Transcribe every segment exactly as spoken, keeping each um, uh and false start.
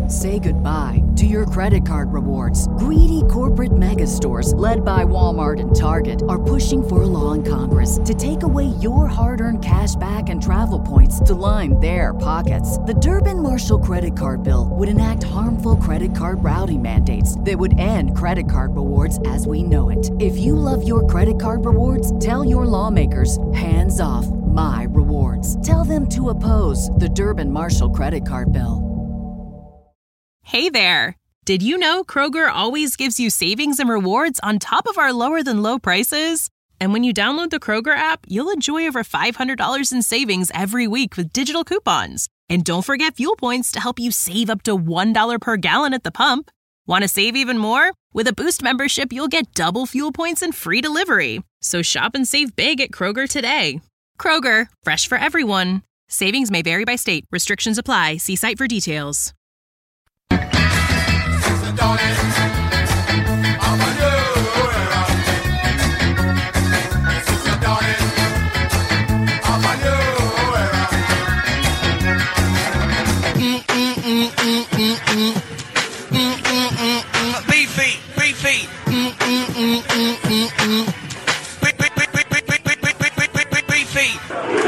Say goodbye to your credit card rewards. Greedy corporate mega stores, led by Walmart and Target, are pushing for a law in Congress to take away your hard-earned cash back and travel points to line their pockets. The Durbin-Marshall credit card bill would enact harmful credit card routing mandates that would end credit card rewards as we know it. If you love your credit card rewards, tell your lawmakers, hands off my rewards. Tell them to oppose the Durbin-Marshall credit card bill. Hey there! Did you know Kroger always gives you savings and rewards on top of our lower-than-low prices? And when you download the Kroger app, you'll enjoy over five hundred dollars in savings every week with digital coupons. And don't forget fuel points to help you save up to one dollar per gallon at the pump. Want to save even more? With a Boost membership, you'll get double fuel points and free delivery. So shop and save big at Kroger today. Kroger, fresh for everyone. Savings may vary by state. Restrictions apply. See site for details. Beefy, beefy. Beefy.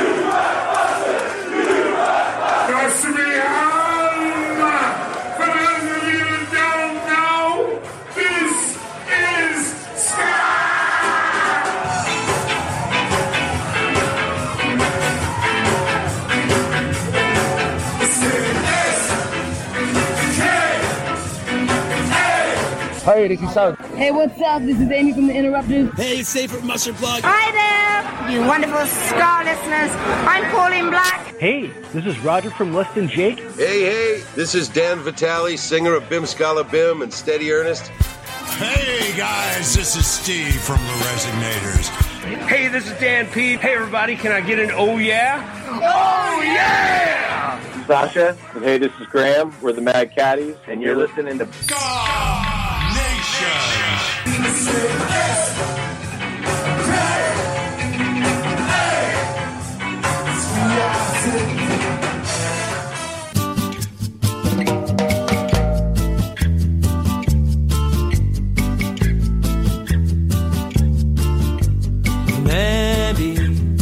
Hey, this is Sam. Hey, what's up? This is Amy from The Interrupters. Hey, it's Dave from Mustard Plug. Hi there, you wonderful Star listeners. I'm Pauline Black. Hey, this is Roger from Less Than Jake. Hey, hey, this is Dan Vitale, singer of Bim Scala Bim and Steady Ernest. Hey, guys, this is Steve from The Resignators. Hey, this is Dan P. Hey, everybody, can I get an oh yeah? Oh yeah! Sasha, and hey, this is Graham. We're the Mad Caddies, and you're listening to God Nation. В небі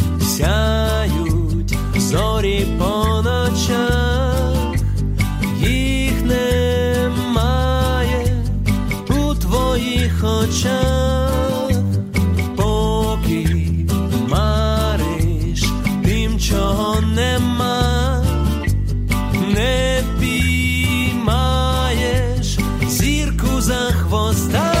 сяють зорі по ночах, їх немає у твоїх очах, поки мариш тим, чого нема, не піймаєш зірку за хвоста.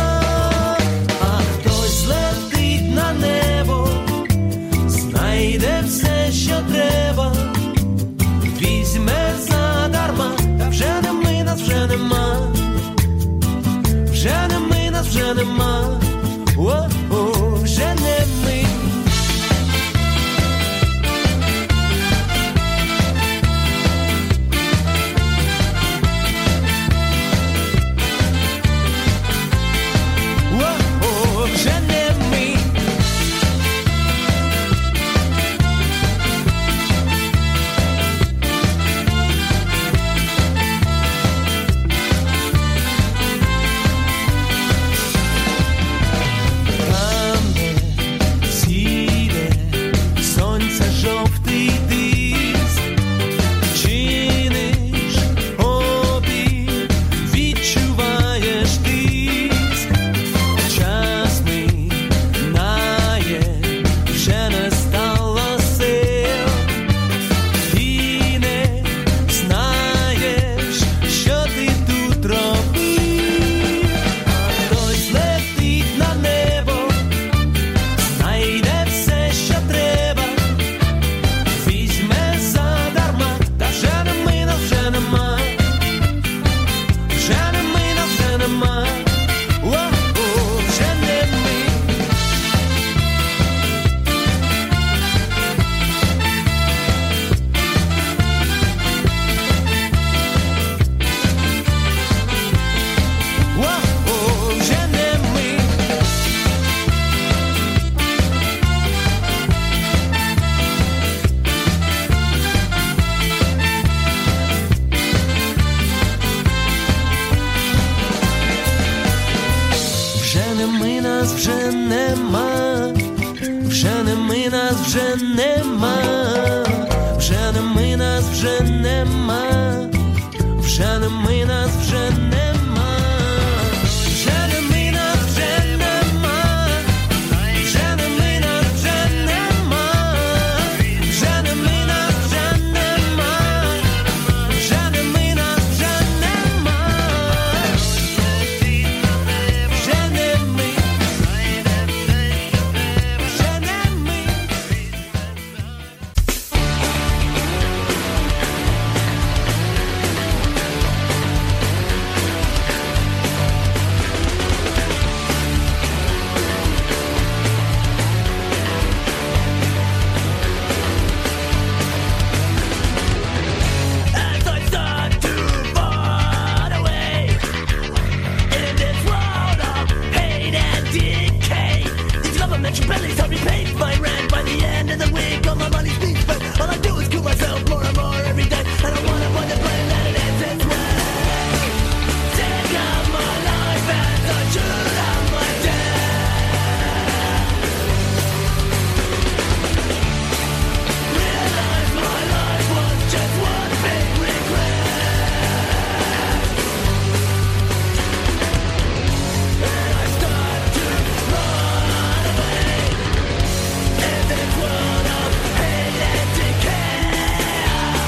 Знайде все, що треба, візьме задарма, та вже не ми, нас вже нема, вже не ми, нас вже нема, нас вже нема, вже не ми нас вже нема, вже не ми нас вже нема, вже не ми нас вже нема, вже не ми нас вже нема, вже не ми нас вже нема, вже не ми нас вже нема, вже не ми нас вже нема, вже не ми, вже не ми. As I start to run away in this world of hate and decay, these governmental bellies help me pay my rent. By the end of the week, all my money's being spent. All I do is kill myself more and more every day. I don't wanna find the blame that it ends this way. Take out my life as I shoot out my death. Realize my life was just one big regret. And I start to run away in this world of hate and decay.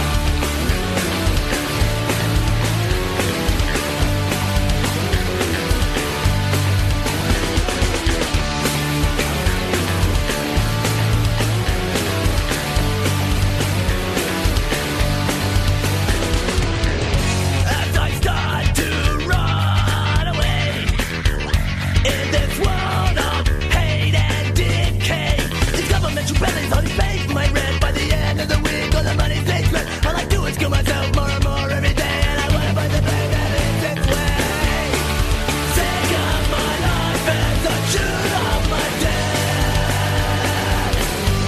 As I start to run away in this world of hate and decay, these governmental bellies only pay my rent. By the end of the week, all the money's being spent. All I do is kill myself more and more every day, and I wanna find the blame that ends its way. Take up my life as I shoot off my death.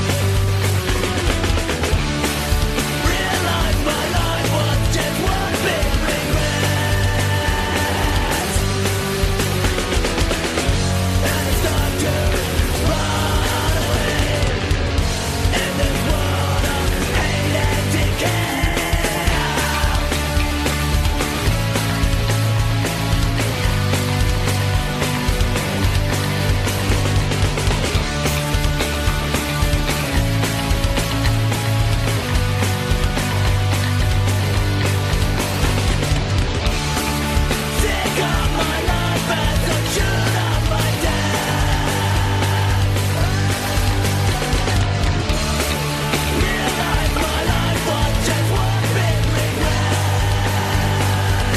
Realize my life was just one big regret. And I start to run away in this world of hate and decay. Take up my life as I shoot off my death. Realize my life was just one big regret.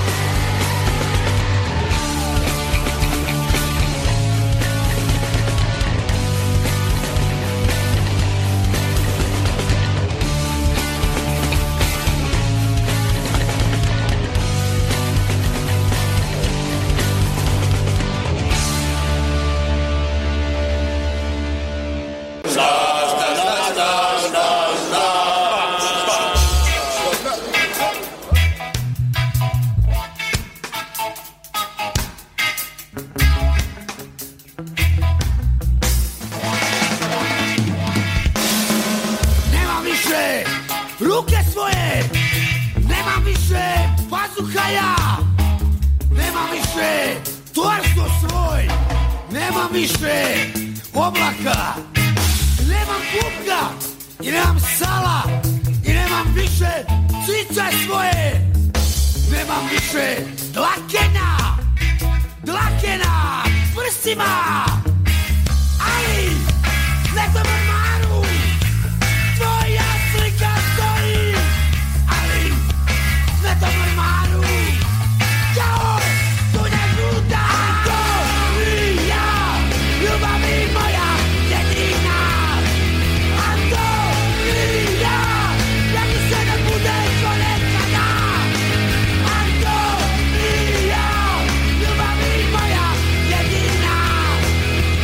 Nemam više ruke svoje, nemam više pazuha ja, nemam više torso svoj, nemam više oblaka, nemam pupka i nemam sala i nemam više cice svoje, nemam više dlakena, dlakena prsima, ali na tom ormaru tvoja slika stoji, ali na tom ormaru kao tunja žuta. To i ja, ljubavi moja jedina, a to i ja, ja mi se ne budeš ponekada, a to i ja, ljubavi moja jedina.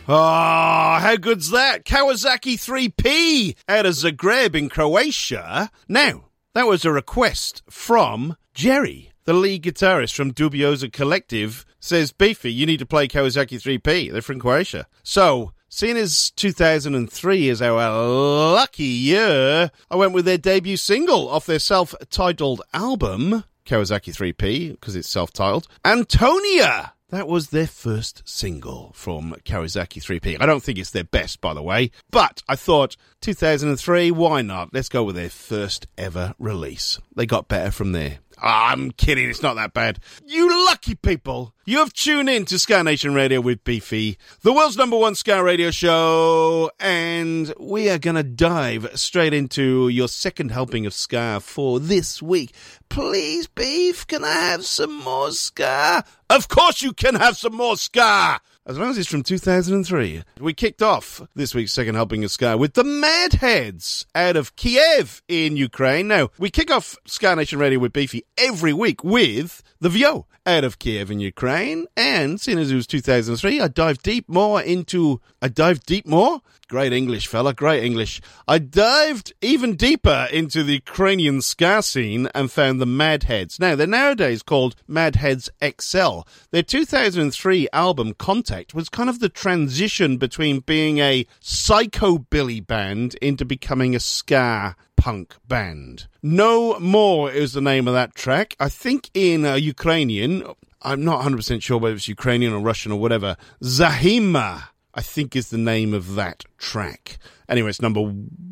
Oh, how good's that? Kawasaki three P out of Zagreb in Croatia. Now, that was a request from Jerry, the lead guitarist from Dubiosa Collective, says, Beefy, you need to play Kawasaki three P. They're from Croatia. So, seeing as two thousand three is our lucky year, I went with their debut single off their self-titled album, Kawasaki three P, because it's self-titled, Antonia. That was their first single from Kawasaki three P. I don't think it's their best, by the way, but I thought two thousand three, why not? Let's go with their first ever release. They got better from there. Oh, I'm kidding, it's not that bad. You lucky people! You have tuned in to Ska Nation Radio with Beefy, the world's number one ska radio show, and we are going to dive straight into your second helping of ska for this week. Please, Beef, can I have some more ska? Of course you can have some more ska! As long as it's from two thousand three. We kicked off this week's second helping of ska with the Madheads out of Kiev in Ukraine. Now, we kick off Ska Nation Radio with Beefy every week with the Vyo out of Kiev in Ukraine. And seeing as it was two thousand three, I dived deep more into... I dived deep more? Great English, fella, great English. I dived even deeper into the Ukrainian ska scene and found the Madheads. Now, they're nowadays called Madheads X L. Their two thousand three album, Contact, was kind of the transition between being a psychobilly band into becoming a ska punk band. No More is the name of that track. I think in uh, Ukrainian, I'm not one hundred percent sure whether it's Ukrainian or Russian or whatever, Zahima, I think is the name of that track. Anyway, it's number...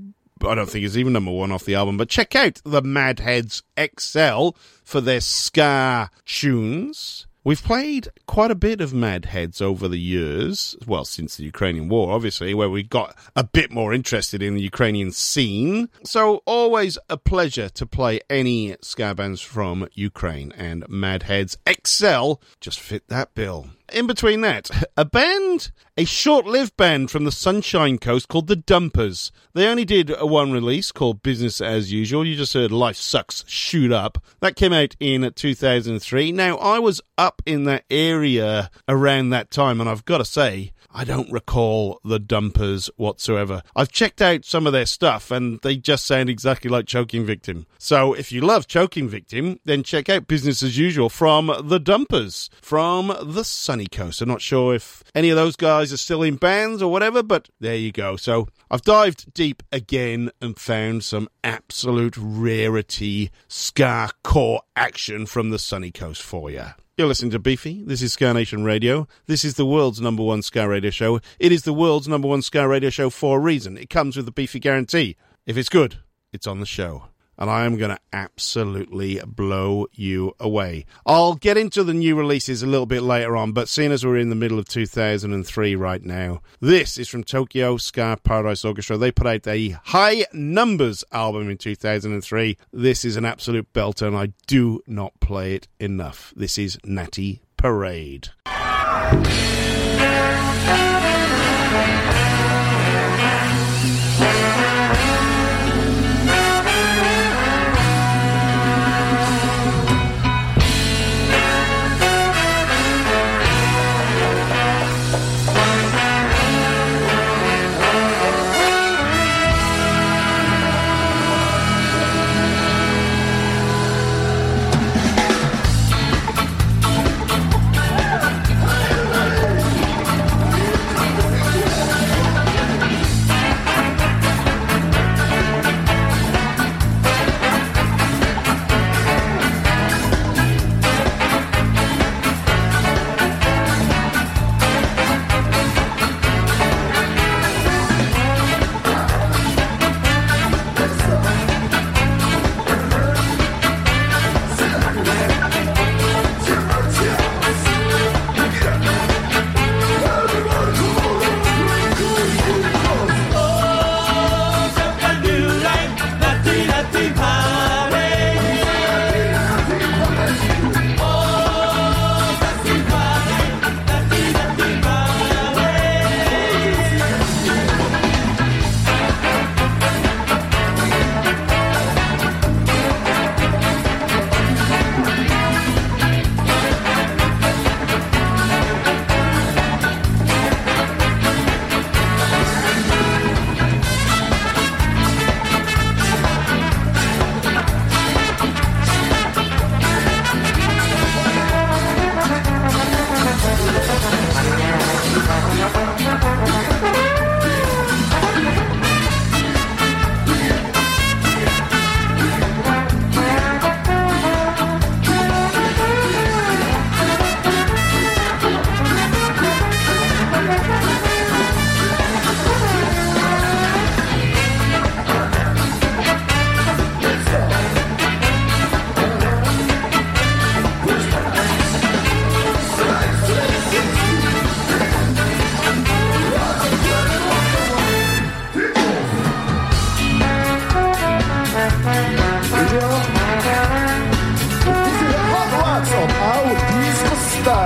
I don't think it's even number one off the album, but check out the Madheads X L for their ska tunes. We've played quite a bit of Madheads over the years, well, since the Ukrainian war, obviously, where we got a bit more interested in the Ukrainian scene. So, always a pleasure to play any ska bands from Ukraine, and Madheads X L just fit that bill. In between that, a band, a short-lived band from the Sunshine Coast called The Dumpers. They only did a one release called Business As Usual. You just heard Life Sucks, Shoot Up. That came out in two thousand three. Now, I was up in that area around that time, and I've got to say, I don't recall the Dumpers whatsoever. I've checked out some of their stuff, and they just sound exactly like Choking Victim. So, if you love Choking Victim, then check out Business As Usual from the Dumpers, from the Sunny Coast. I'm not sure if any of those guys are still in bands or whatever, but there you go. So, I've dived deep again and found some absolute rarity ska core action from the Sunny Coast for you. You're listening to Beefy. This is Ska Nation Radio. This is the world's number one ska radio show. It is the world's number one ska radio show for a reason. It comes with the Beefy guarantee. If it's good, it's on the show. And I am going to absolutely blow you away. I'll get into the new releases a little bit later on, but seeing as we're in the middle of two thousand three right now, this is from Tokyo Ska Paradise Orchestra. They put out a High Numbers album in two thousand three. This is an absolute belter, and I do not play it enough. This is Natty Parade.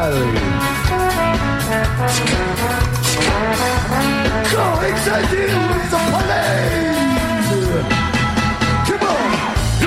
Valley. Coinciding with the parade. Come on.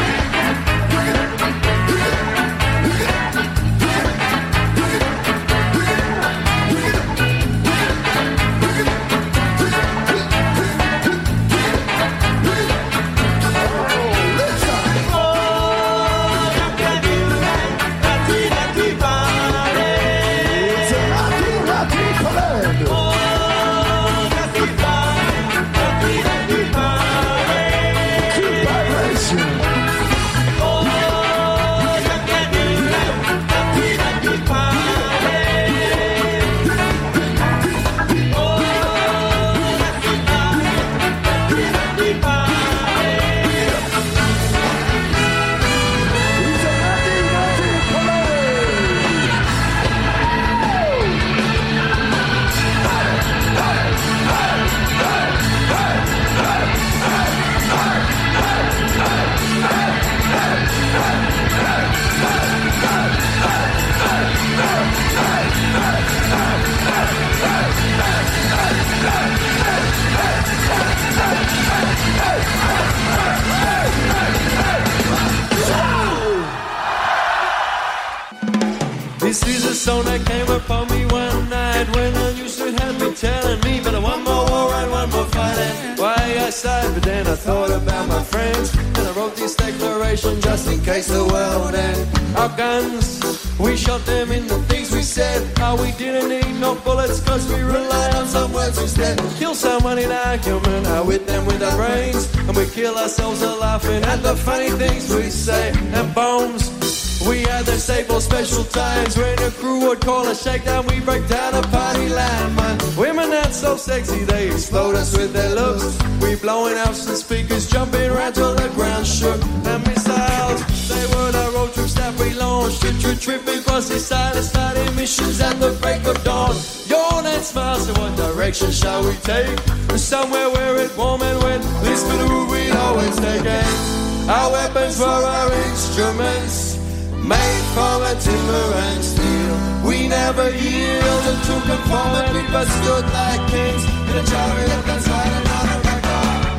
This is a song that came upon me one night when I used to have me telling me, but one more war and one more fight and why I sighed. But then I thought about my friends and I wrote this declaration just in case the world ended. Our guns, we shot them in the things we said. How we didn't need no bullets cause we relied on some words instead. Kill someone in our human, how with them with our brains, and we kill ourselves a laughing at the funny things we say. And bombs, we had them say for special times when a crew would call a shakedown, we break down a party line. Man, women not so sexy, they explode us with their looks. We blowing out some speakers, jumping right till the ground shook. And missiles, they were the road trips that we launched. Trip, trip, tripping across the silent starting missions at the break of dawn. Yawn and smile, so what direction shall we take? Somewhere where it's warm and wet, this for the route we'd always take it. Our weapons were our instruments, made from a timber and steel. We never yielded to conformity, but stood like kings in a chariot that's riding on a record.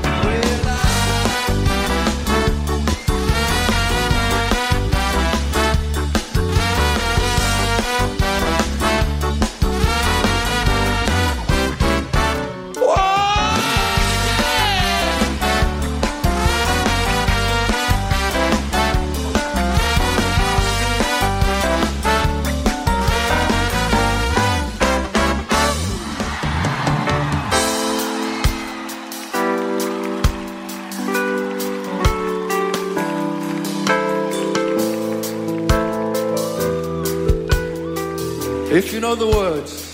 If you know the words,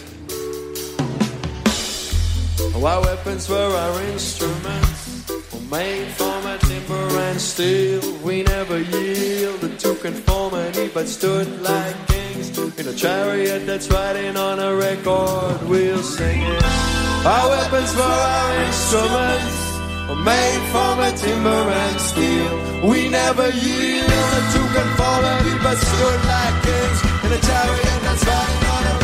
our weapons were our instruments, were made from a timber and steel. We never yielded to conformity, but stood like kings in a chariot that's riding on a record wheel singing. Our weapons were our instruments, were made from a timber and steel. We never yielded to conformity, but stood like kings in a chariot that's riding on a record.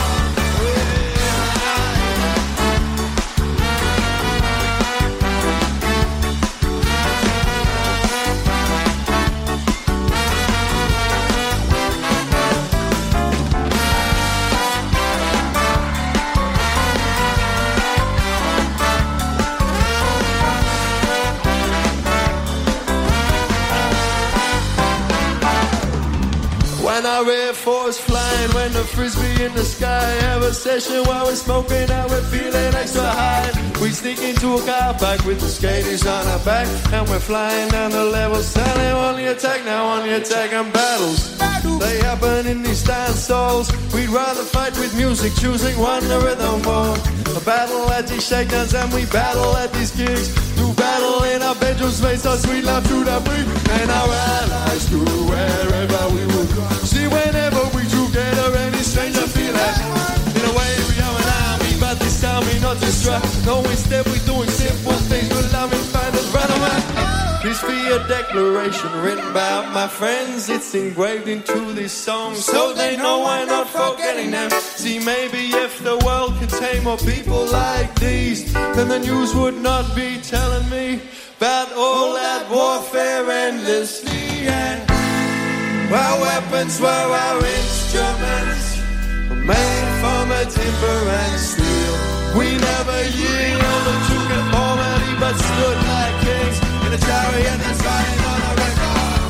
When our Air Force flying, when the frisbee in the sky, have a session while we're smoking and we're feeling extra high. We sneak into a car park with the skaters on our back, and we're flying down the level, selling on the attack, now on the attack and battles. They happen in these dance halls. We'd rather fight with music, choosing one the rhythm more. A battle at these shakedowns and we battle at these gigs. Do battle in our bedrooms, makes our sweet love through the brick. And our allies do wherever we would go. See, whenever we together, any stranger feel that. In a way, we are an army, but this time we not distract. No, instead we doing simple things, but love and find us right away. This be a deck declaration written by my friends. It's engraved into these songs so they know we're not forgetting them. See, maybe if the world contained more people like these, then the news would not be telling me about all that warfare endlessly. And our weapons were our instruments, made from a timber and steel. We never yielded to conformity, but stood like kings in a chariot that's riding on a record.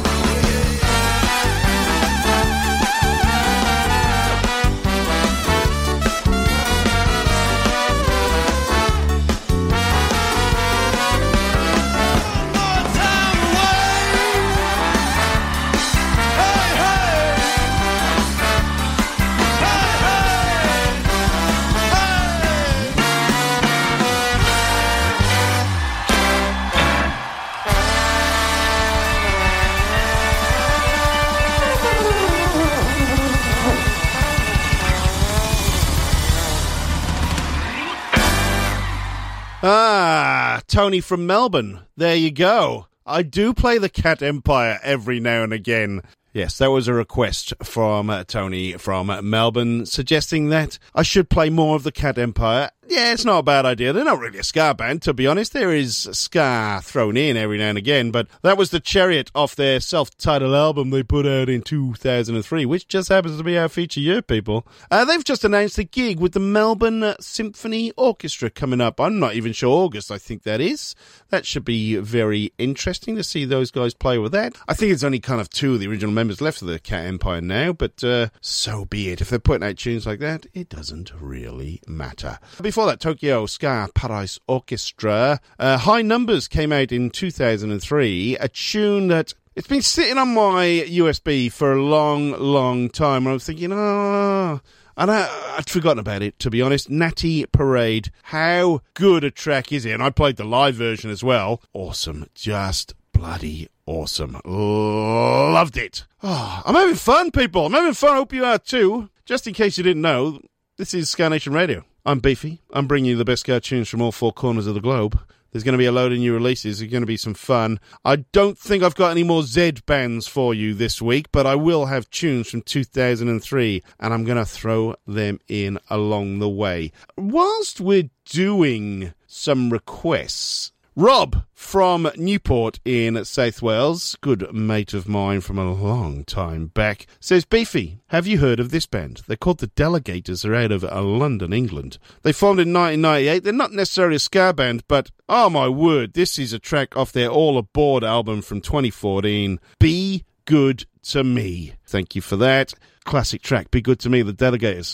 Ah, Tony from Melbourne. There you go. I do play the Cat Empire every now and again. Yes, that was a request from uh, Tony from Melbourne, suggesting that I should play more of the Cat Empire. Yeah, it's not a bad idea. They're not really a ska band, to be honest. There is ska thrown in every now and again, but that was the Chariot off their self-titled album they put out in two thousand three, which just happens to be our feature year, people. Uh, they've just announced a gig with the Melbourne Symphony Orchestra coming up. I'm not even sure August, I think that is. That should be very interesting to see those guys play with that. I think it's only kind of two of the original members left of the Cat Empire now, but uh, so be it. If they're putting out tunes like that, it doesn't really matter. Before that, Tokyo Ska Paradise Orchestra. Uh, High Numbers came out in two thousand three, a tune that it's been sitting on my U S B for a long, long time. I was thinking, oh, and I, I'd forgotten about it, to be honest. Natty Parade. How good a track is it? And I played the live version as well. Awesome. Just bloody awesome. Loved it. Oh, I'm having fun, people. I'm having fun. I hope you are too. Just in case you didn't know, this is Ska Nation Radio. I'm Beefy. I'm bringing you the best ska tunes from all four corners of the globe. There's going to be a load of new releases. There's going to be some fun. I don't think I've got any more Z bands for you this week, but I will have tunes from two thousand three, and I'm going to throw them in along the way. Whilst we're doing some requests, Rob from Newport in South Wales, good mate of mine from a long time back, says, Beefy, have you heard of this band? They're called the Delegators. They're out of uh, London, England. They formed in nineteen ninety-eight. They're not necessarily a ska band, but, oh my word, this is a track off their All Aboard album from twenty fourteen, Be Good to Me. Thank you for that. Classic track, Be Good to Me, the Delegators.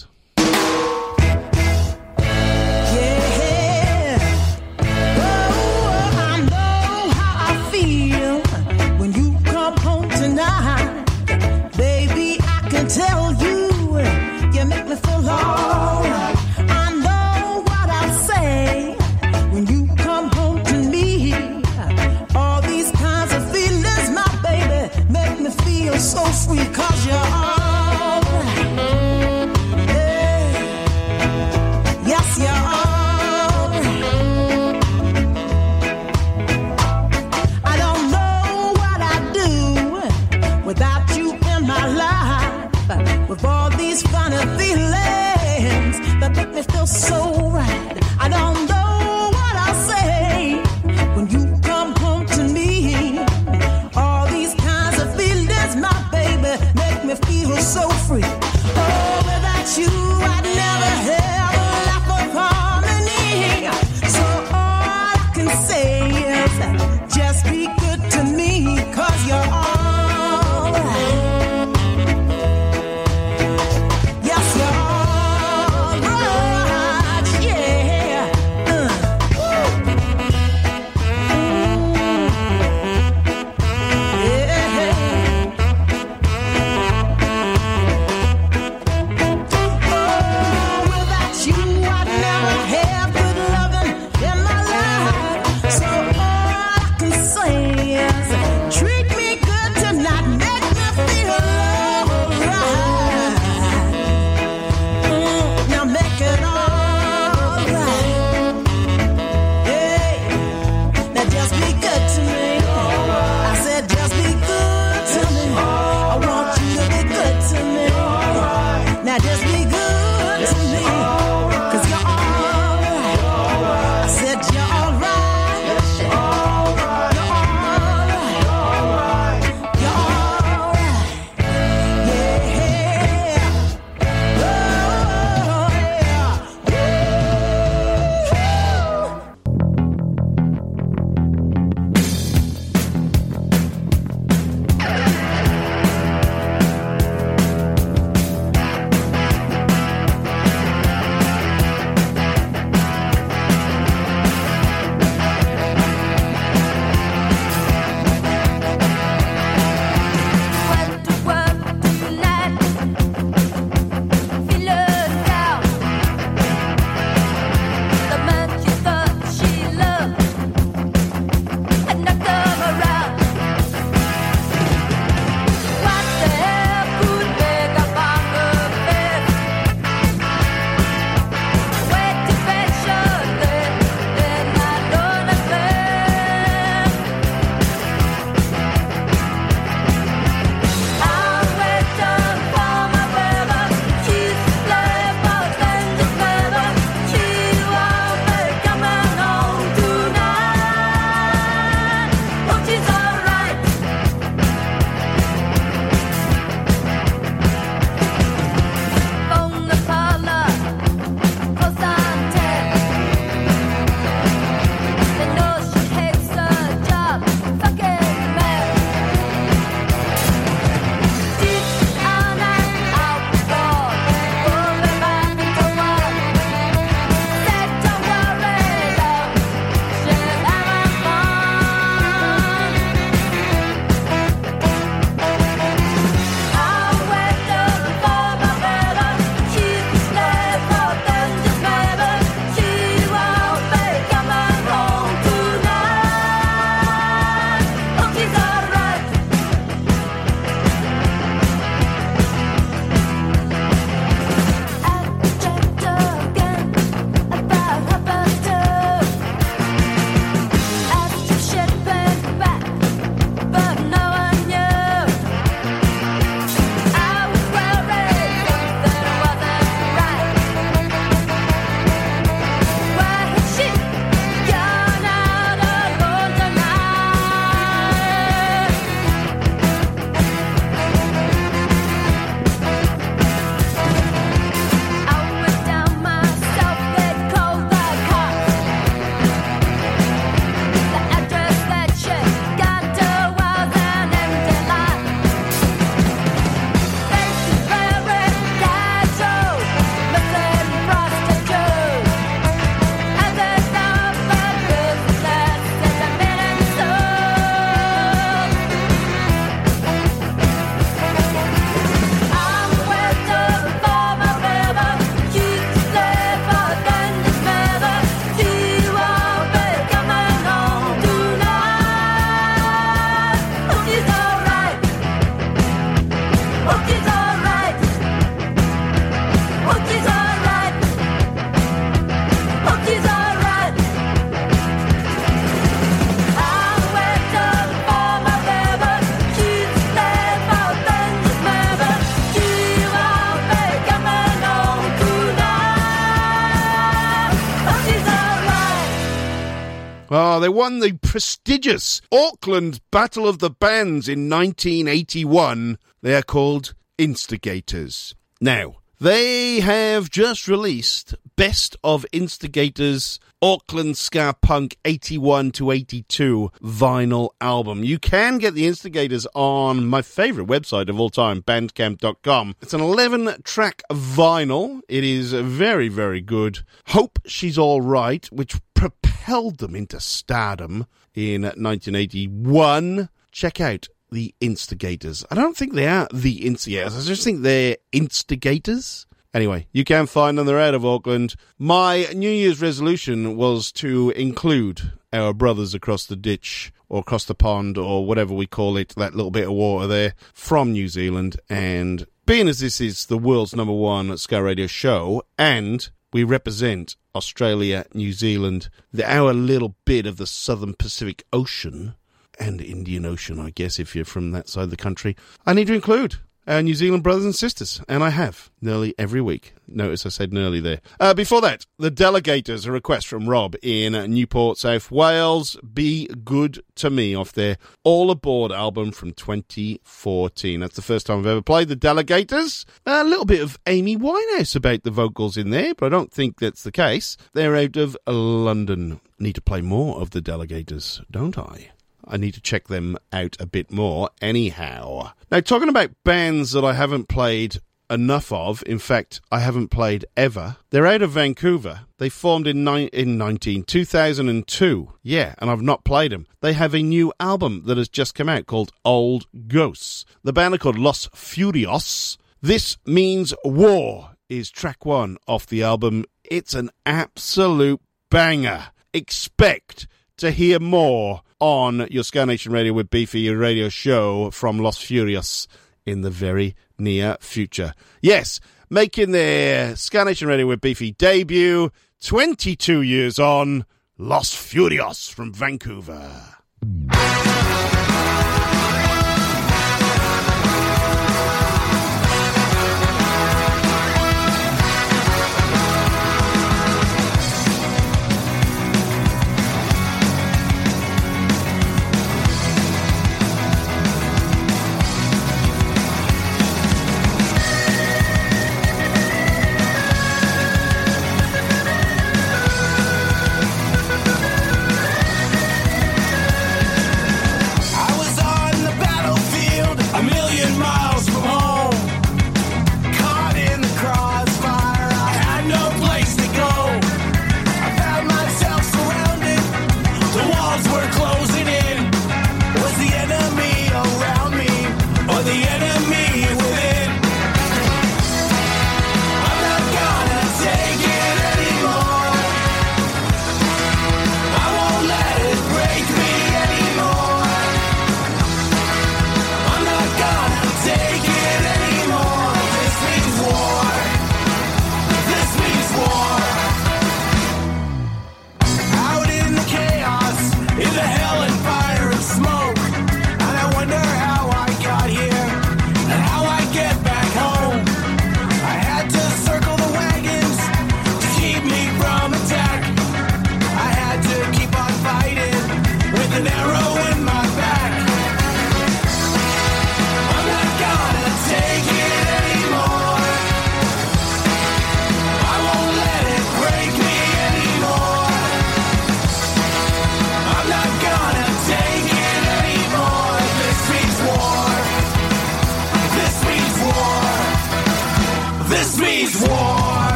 Tell you, you make me feel alright. I know what I'll say when you come home to me. All these kinds of feelings, my baby, make me feel so free. Cause you're alright. Yeah. Yes, you're alright. I don't know what I'd do without you in my life. With all these funny feelings that make me feel so right. I don't know what I'll say when you come home to me. All these kinds of feelings, my baby, make me feel so free. Oh, without you, I'd never have a laugh of harmony. So all I can say is just be good to me, cause you're all Oh, they won the prestigious Auckland Battle of the Bands in nineteen eighty-one. They are called Instigators. Now, they have just released Best of Instigators Auckland Ska Punk eighty-one to eighty-two vinyl album. You can get the Instigators on my favourite website of all time, bandcamp dot com. It's an eleven-track vinyl. It is very, very good. Hope She's All Right, which propelled them into stardom in nineteen eighty-one. Check out the Instigators. I don't think they are the Instigators. I just think they're instigators. Anyway, you can find them. They're out of Auckland. My New Year's resolution was to include our brothers across the ditch or across the pond or whatever we call it, that little bit of water there, from New Zealand. And being as this is the world's number one Ska Radio show and we represent Australia, New Zealand, the, our little bit of the Southern Pacific Ocean, and Indian Ocean, I guess, if you're from that side of the country, I need to include our New Zealand brothers and sisters, and I have, nearly every week. Notice I said nearly there. Uh, before that, The Delegators, a request from Rob in Newport, South Wales, Be Good to Me, off their All Aboard album from twenty fourteen. That's the first time I've ever played The Delegators. A little bit of Amy Winehouse about the vocals in there, but I don't think that's the case. They're out of London. Need to play more of The Delegators, don't I? I need to check them out a bit more anyhow. Now, talking about bands that I haven't played enough of, in fact, I haven't played ever, they're out of Vancouver. They formed in, ni- in nineteen, two thousand two. Yeah, and I've not played them. They have a new album that has just come out called Old Ghosts. The band are called Los Furios. This Means War is track one off the album. It's an absolute banger. Expect to hear more on your Ska Nation Radio with Beefy radio show from Los Furios in the very near future. Yes, making their Ska Nation Radio with Beefy debut, twenty-two years on, Los Furios from Vancouver.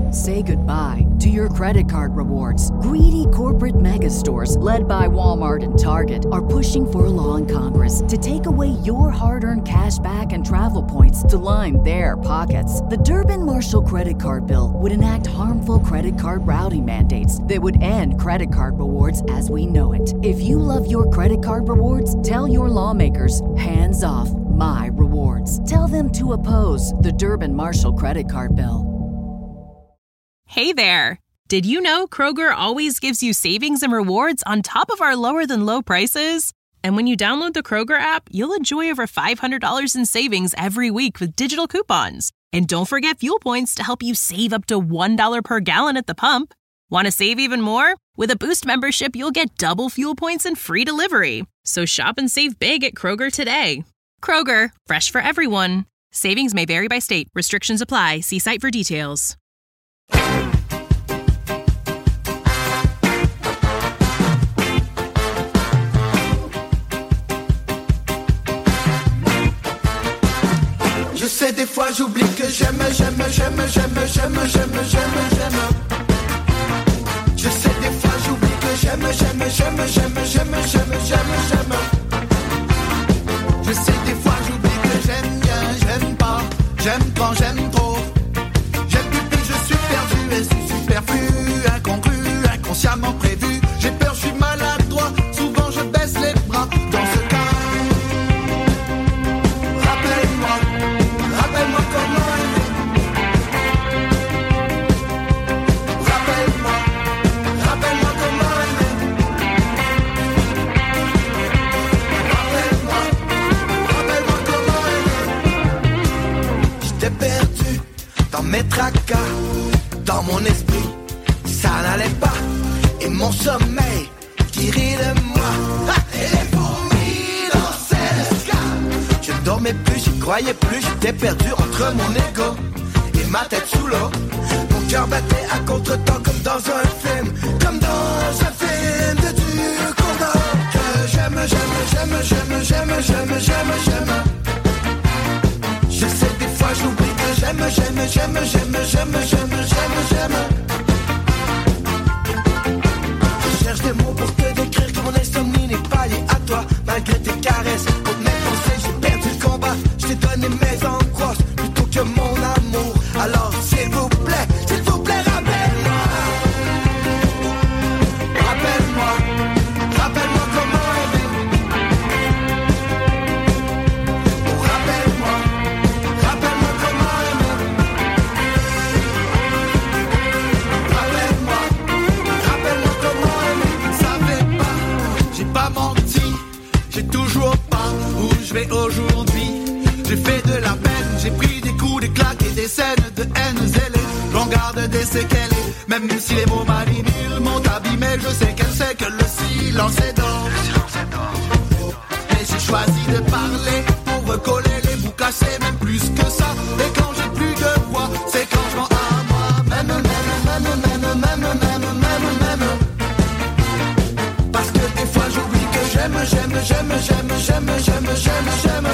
Say goodbye to your credit card rewards. Greedy corporate mega stores, led by Walmart and Target, are pushing for a law in Congress to take away your hard-earned cash back and travel points to line their pockets. The Durbin-Marshall credit card bill would enact harmful credit card routing mandates that would end credit card rewards as we know it. If you love your credit card rewards, tell your lawmakers, hands off my rewards. Tell them to oppose the Durbin-Marshall credit card bill. Hey there! Did you know Kroger always gives you savings and rewards on top of our lower-than-low prices? And when you download the Kroger app, you'll enjoy over five hundred dollars in savings every week with digital coupons. And don't forget fuel points to help you save up to one dollar per gallon at the pump. Want to save even more? With a Boost membership, you'll get double fuel points and free delivery. So shop and save big at Kroger today. Kroger, fresh for everyone. Savings may vary by state. Restrictions apply. See site for details. Je sais des fois j'oublie que j'aime, j'aime, j'aime, j'aime, j'aime, j'aime, j'aime, j'aime. Je sais des fois j'oublie que j'aime, j'aime, j'aime, j'aime, j'aime, j'aime, j'aime, j'aime. Je sais des fois j'oublie que j'aime bien, j'aime pas, j'aime quand j'aime trop. J'aime plus puis je suis perdu et c'est superflu, incongru, inconsciemment prévu. J'ai peur, je suis maladroit, souvent je baisse les bras. Dans ce cas, rappelle-moi, rappelle-moi comment aimer. Rappelle-moi, rappelle-moi comment aimer. Rappelle-moi, rappelle-moi comment aimer. J'étais perdu dans mes tracas, dans mon esprit, ça n'allait pas. Et mon sommeil qui rit de moi. Ah, et les fourmis dansaient le ska. Je dormais plus, j'y croyais plus, j'étais perdu entre mon ego et ma tête sous l'eau. Mon cœur battait à contre-temps comme dans un film, comme dans un film de Duc Condor. Que j'aime, j'aime, j'aime, j'aime, j'aime, j'aime, j'aime, j'aime. Je sais des fois j'oublie que j'aime, j'aime, j'aime, j'aime, j'aime, j'aime, j'aime, j'aime. Je cherche des mots pour te décrire que mon insomnie n'est pas liée à toi. Malgré tes caresses, pour mes pensées, j'ai perdu le combat. Je t'ai donné mes angoisses plutôt que mon amour. Alors s'il vous plaît, s'il vous plaît, rappelle-moi. Rappelle-moi, rappelle-moi comment aimer. Oh, rappelle-moi, rappelle-moi comment aimer. Rappelle-moi, rappelle-moi comment aimer. Savais pas, j'ai pas menti, j'ai toujours pas où je vais aujourd'hui. J'ai fait de la peine, j'ai pris des coups, des claques et des scènes de haine zélées. J'en garde des séquelles, même si les mots marinés m'ont abîmé. Je sais qu'elle sait que le silence est d'or. Mais j'ai choisi de parler pour recoller les bouts cassés, même plus que ça. Et quand j'ai plus de voix, c'est quand je mens à moi. Même, même, même, même, même, même, même, même. Parce que des fois j'oublie que j'aime, j'aime, j'aime, j'aime, j'aime, j'aime, j'aime, j'aime.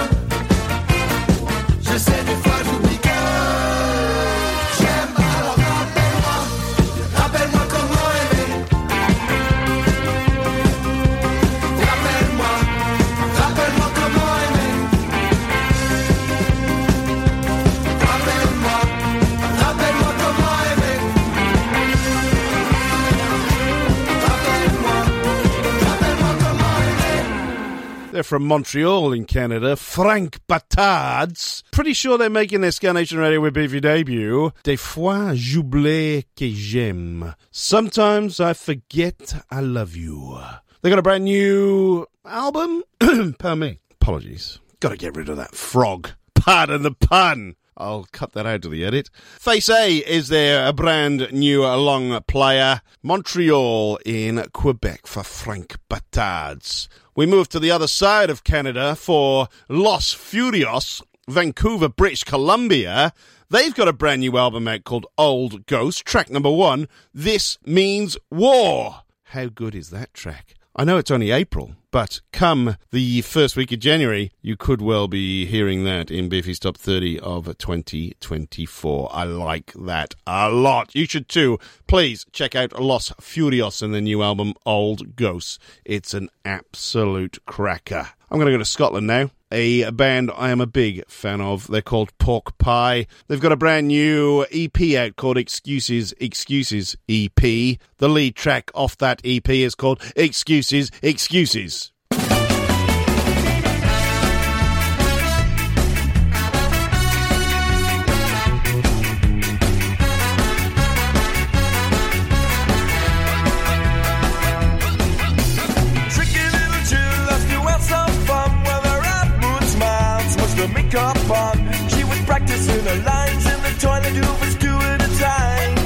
Je sais des fois j'oublie que j'aime. Alors rappelle-moi, rappelle-moi comment aimer. Rappelle-moi, rappelle-moi comment aimer. Rappelle-moi, rappelle-moi comment aimer. Rappelle-moi, rappelle-moi comment aimer. They're from Montreal in Canada. Frank Batards. Pretty sure they're making their Ska Nation Radio with Beefy debut. Des fois, j'oublie que j'aime. Sometimes I forget I love you. They got a brand new album. Pardon me. Apologies. Got to get rid of that frog. Pardon the pun. I'll cut that out of the edit. Face A is their brand new long player. Montreal in Quebec for Frank Batards. We move to the other side of Canada for Los Furios, Vancouver, British Columbia. They've got a brand new album out called Old Ghost. Track number one, This Means War. How good is that track? I know it's only April, But come the first week of January, you could well be hearing that in Biffy's Top thirty of twenty twenty-four. I like that a lot. You should too. Please check out Los Furios and the new album Old Ghosts. It's an absolute cracker. I'm going to go to Scotland now. A band I am a big fan of. They're called Pork Pie. They've got a brand new E P out called Excuses, Excuses E P. The lead track off that E P is called Excuses, Excuses. Makeup on. She was practicing her lines in the toilet, who was two at a time.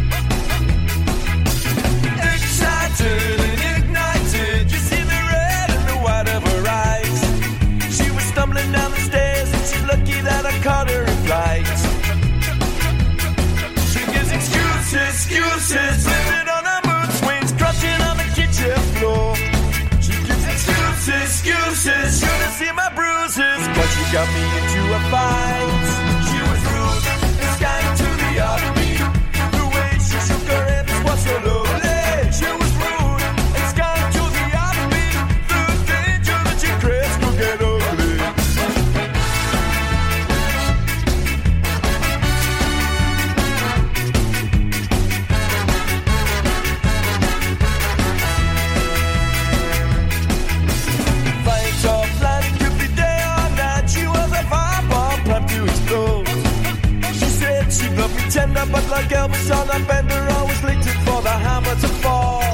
Excited and ignited, you see the red and the white of her eyes. She was stumbling down the stairs and she's lucky that I caught her in flight. She gives excuses, excuses, slipping on her mood swings, crouching on the kitchen floor. She gives excuses, excuses, should have seen my bruises, cause she got me into a fight. She was rude, it's kind to the heartbeat. The way she shook her hips was so lovely. She was rude, it's kind to the heartbeat. The danger that she creates could get ugly. Fight or flight, it could be day or night. She was a firebomb planned to explode. She said she'd love me tender, but like Elvis on a bender, always waited for the hammer to fall.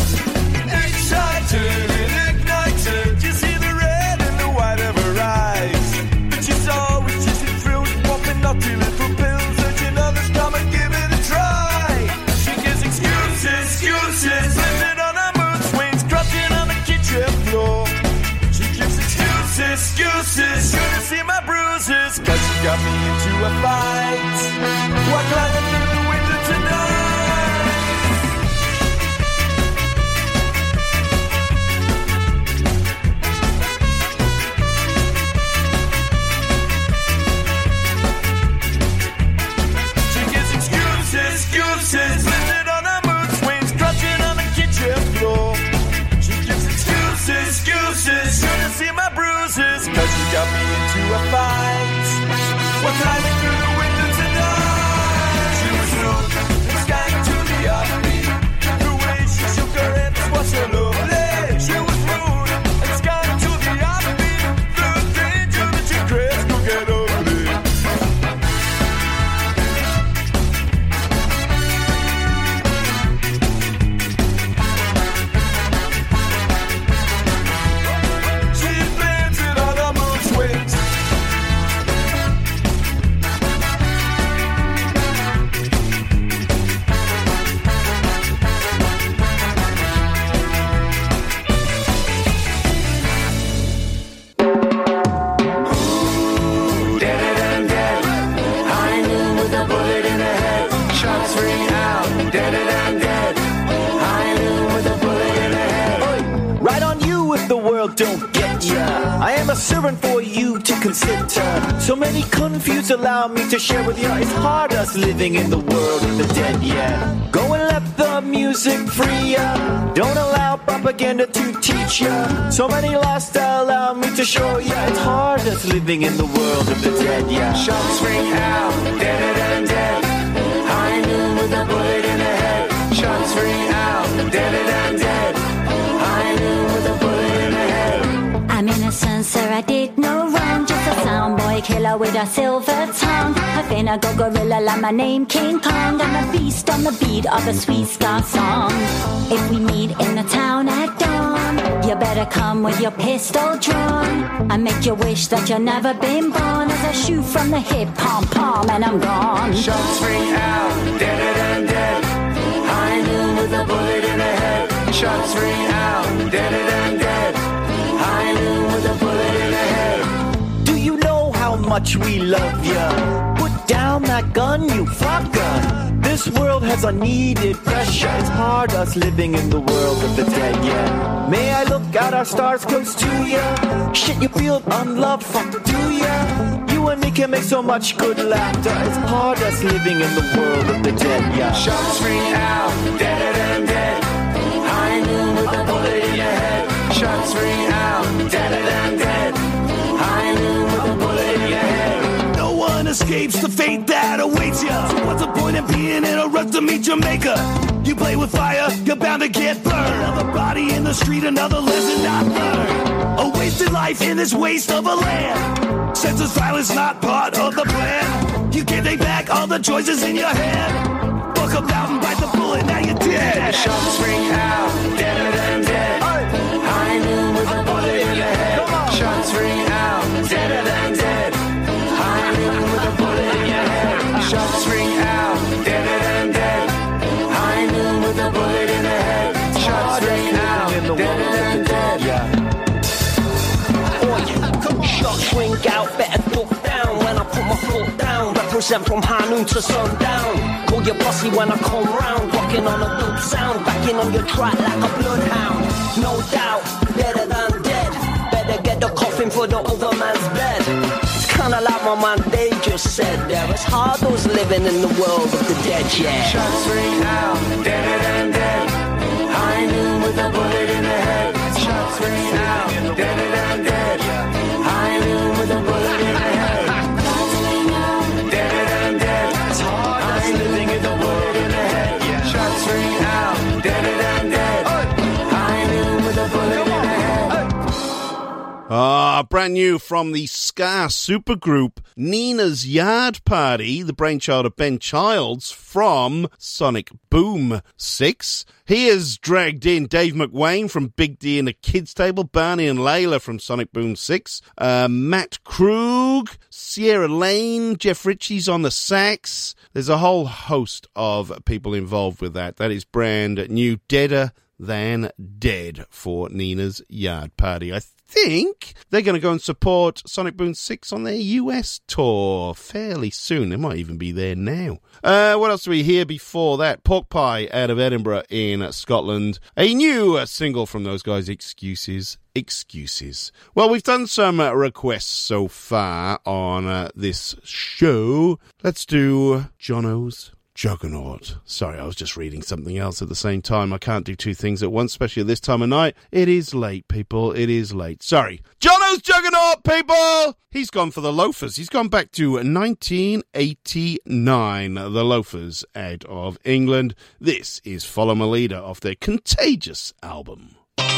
Excited and ignited, you see the red and the white of her eyes. But she's always chasing fruit, popping naughty little pills, urging others come and give it a try. She gives excuses, excuses, living on her mood swings, crouching on the kitchen floor. She gives excuses, excuses, should have seen my bruises, cause she got me into a fight. We're climbing through the window tonight. She gives excuses, excuses, living on her mood swings, crouching on the kitchen floor. She gives excuses, excuses, should have seen my bruises, cause she got me into a fight. We're climbing through the window tonight. She was rude, it's kind to the heartbeat. The way she shook her hips was so lovely. She was rude, it's kind to the heartbeat. The danger that she creates could get ugly. She blames it on her mood swings. I knew with a bullet in the head, shots ring out, dead and dead. I knew with a bullet in the head. Right on you if the world don't get ya. I am a servant for you to consider. So many confused, allow me to share with you. It's hard us living in the world of the dead, yeah. Go and let the music free ya. Don't allow propaganda to teach ya. So many lost, allow me to show ya. It's hard us living in the world of the dead, yeah. Shots ring out, dead and dead. I knew with a bullet in the head. Shots ring out, dead and dead. I knew with a bullet in the head. I'm innocent, sir, I did no wrong. Just a sound boy killer with a silver tongue. I finna go gorilla like my name King Kong. I'm a beast on the beat of a sweet ska song. If we meet in the town at dawn, you better come with your pistol drawn. I make you wish that you never been born. As I shoot from the hip, pom pom, and I'm gone. Shots ring out, dead and dead. I knew with a bullet in the head. Shots ring out, dead and dead. I knew with a bullet in the head. Do you know how much we love ya? Put down that gun, you fucker. This world has unneeded pressure. It's hard us living in the world of the dead, yeah. May I look at our stars close to ya? Shit, you feel unloved, fuck, do ya? You and me can make so much good laughter. It's hard us living in the world of the dead, yeah. Shots ring out, dead and dead. High noon with a bullet in your head. Shots ring out, dead and dead. High noon with a bullet in your head. No one escapes the fate that awaits ya. So what's the point in being in a rush to meet your maker? You play with fire, you're bound to get burned. Another body in the street, another lesson not learned. A wasted life in this waste of a land. Senseless violence not part of the plan. You can't take back all the choices in your head. Buckle down and bite the bullet, now you're dead. Shots ring out, deader than dead. High noon with a bullet in your head. Shots ring out, deader than dead. High noon with a bullet in your head. Shots ring out, deader than dead. High noon with a bullet in the head. Shots ring out, deader than dead. Yeah. Shots ring out, better duck down when I put my foot down. Represent from high noon to sundown. Call your posse when I come round. Rocking on a dope sound, backing on your track like a bloodhound. No doubt, better than dead. Better get the coffin for the other man's bed. It's kinda like my man Dave just said there. It's hard those living in the world of the dead, yeah. Shots ring out, deader than dead. High noon with a bullet in the head. Shots ring out, deader than dead. High noon with a bullet in the head. Deader than dead. It's hard us living in the world in the head. Shots ring out, deader than dead. High noon with a bullet in the head. Ah, brand new from the ska supergroup Nina's Yard Party, the brainchild of Ben Childs from Sonic Boom six. He has dragged in Dave McWayne from Big D and the Kids Table, Barney and Layla from Sonic Boom six, uh, Matt Krug, Sierra Lane, Jeff Ritchie's on the sax. There's a whole host of people involved with that. That is brand new, Deader Than Dead for Nina's Yard Party. I think they're going to go and support Sonic Boom six on their U S tour fairly soon. They might even be there now. Uh, what else do we hear before that? Pork Pie out of Edinburgh in Scotland. A new uh, single from those guys, Excuses. Excuses. Well, we've done some uh, requests so far on uh, this show. Let's do Jono's Juggernaut. Sorry, I was just reading something else at the same time. I can't do two things at once, especially at this time of night. It is late, people. It is late. Sorry. Jono's Juggernaut, people! He's gone for the Loafers. He's gone back to nineteen eighty-nine. The Loafers out of England. This is Follow My Leader off their Contagious album.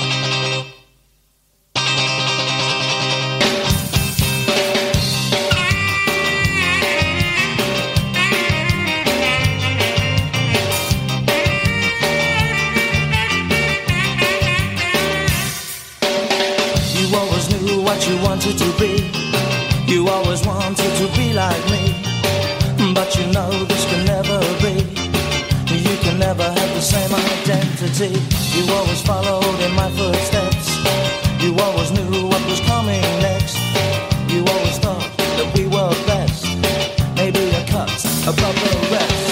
What you wanted to be, you always wanted to be like me, but you know this can never be. You can never have the same identity. You always followed in my footsteps. You always knew what was coming next. You always thought that we were best, maybe a cut above the rest.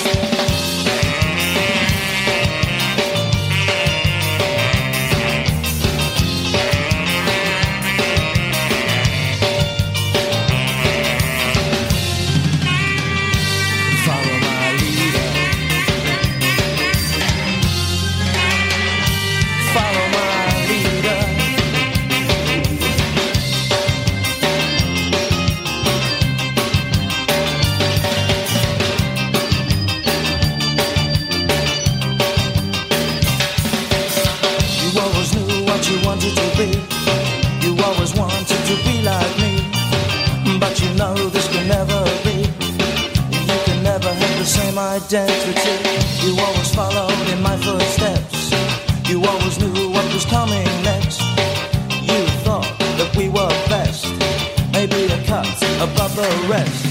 Identity. You always followed in my footsteps. You always knew what was coming next. You thought that we were best, maybe a cut above the rest.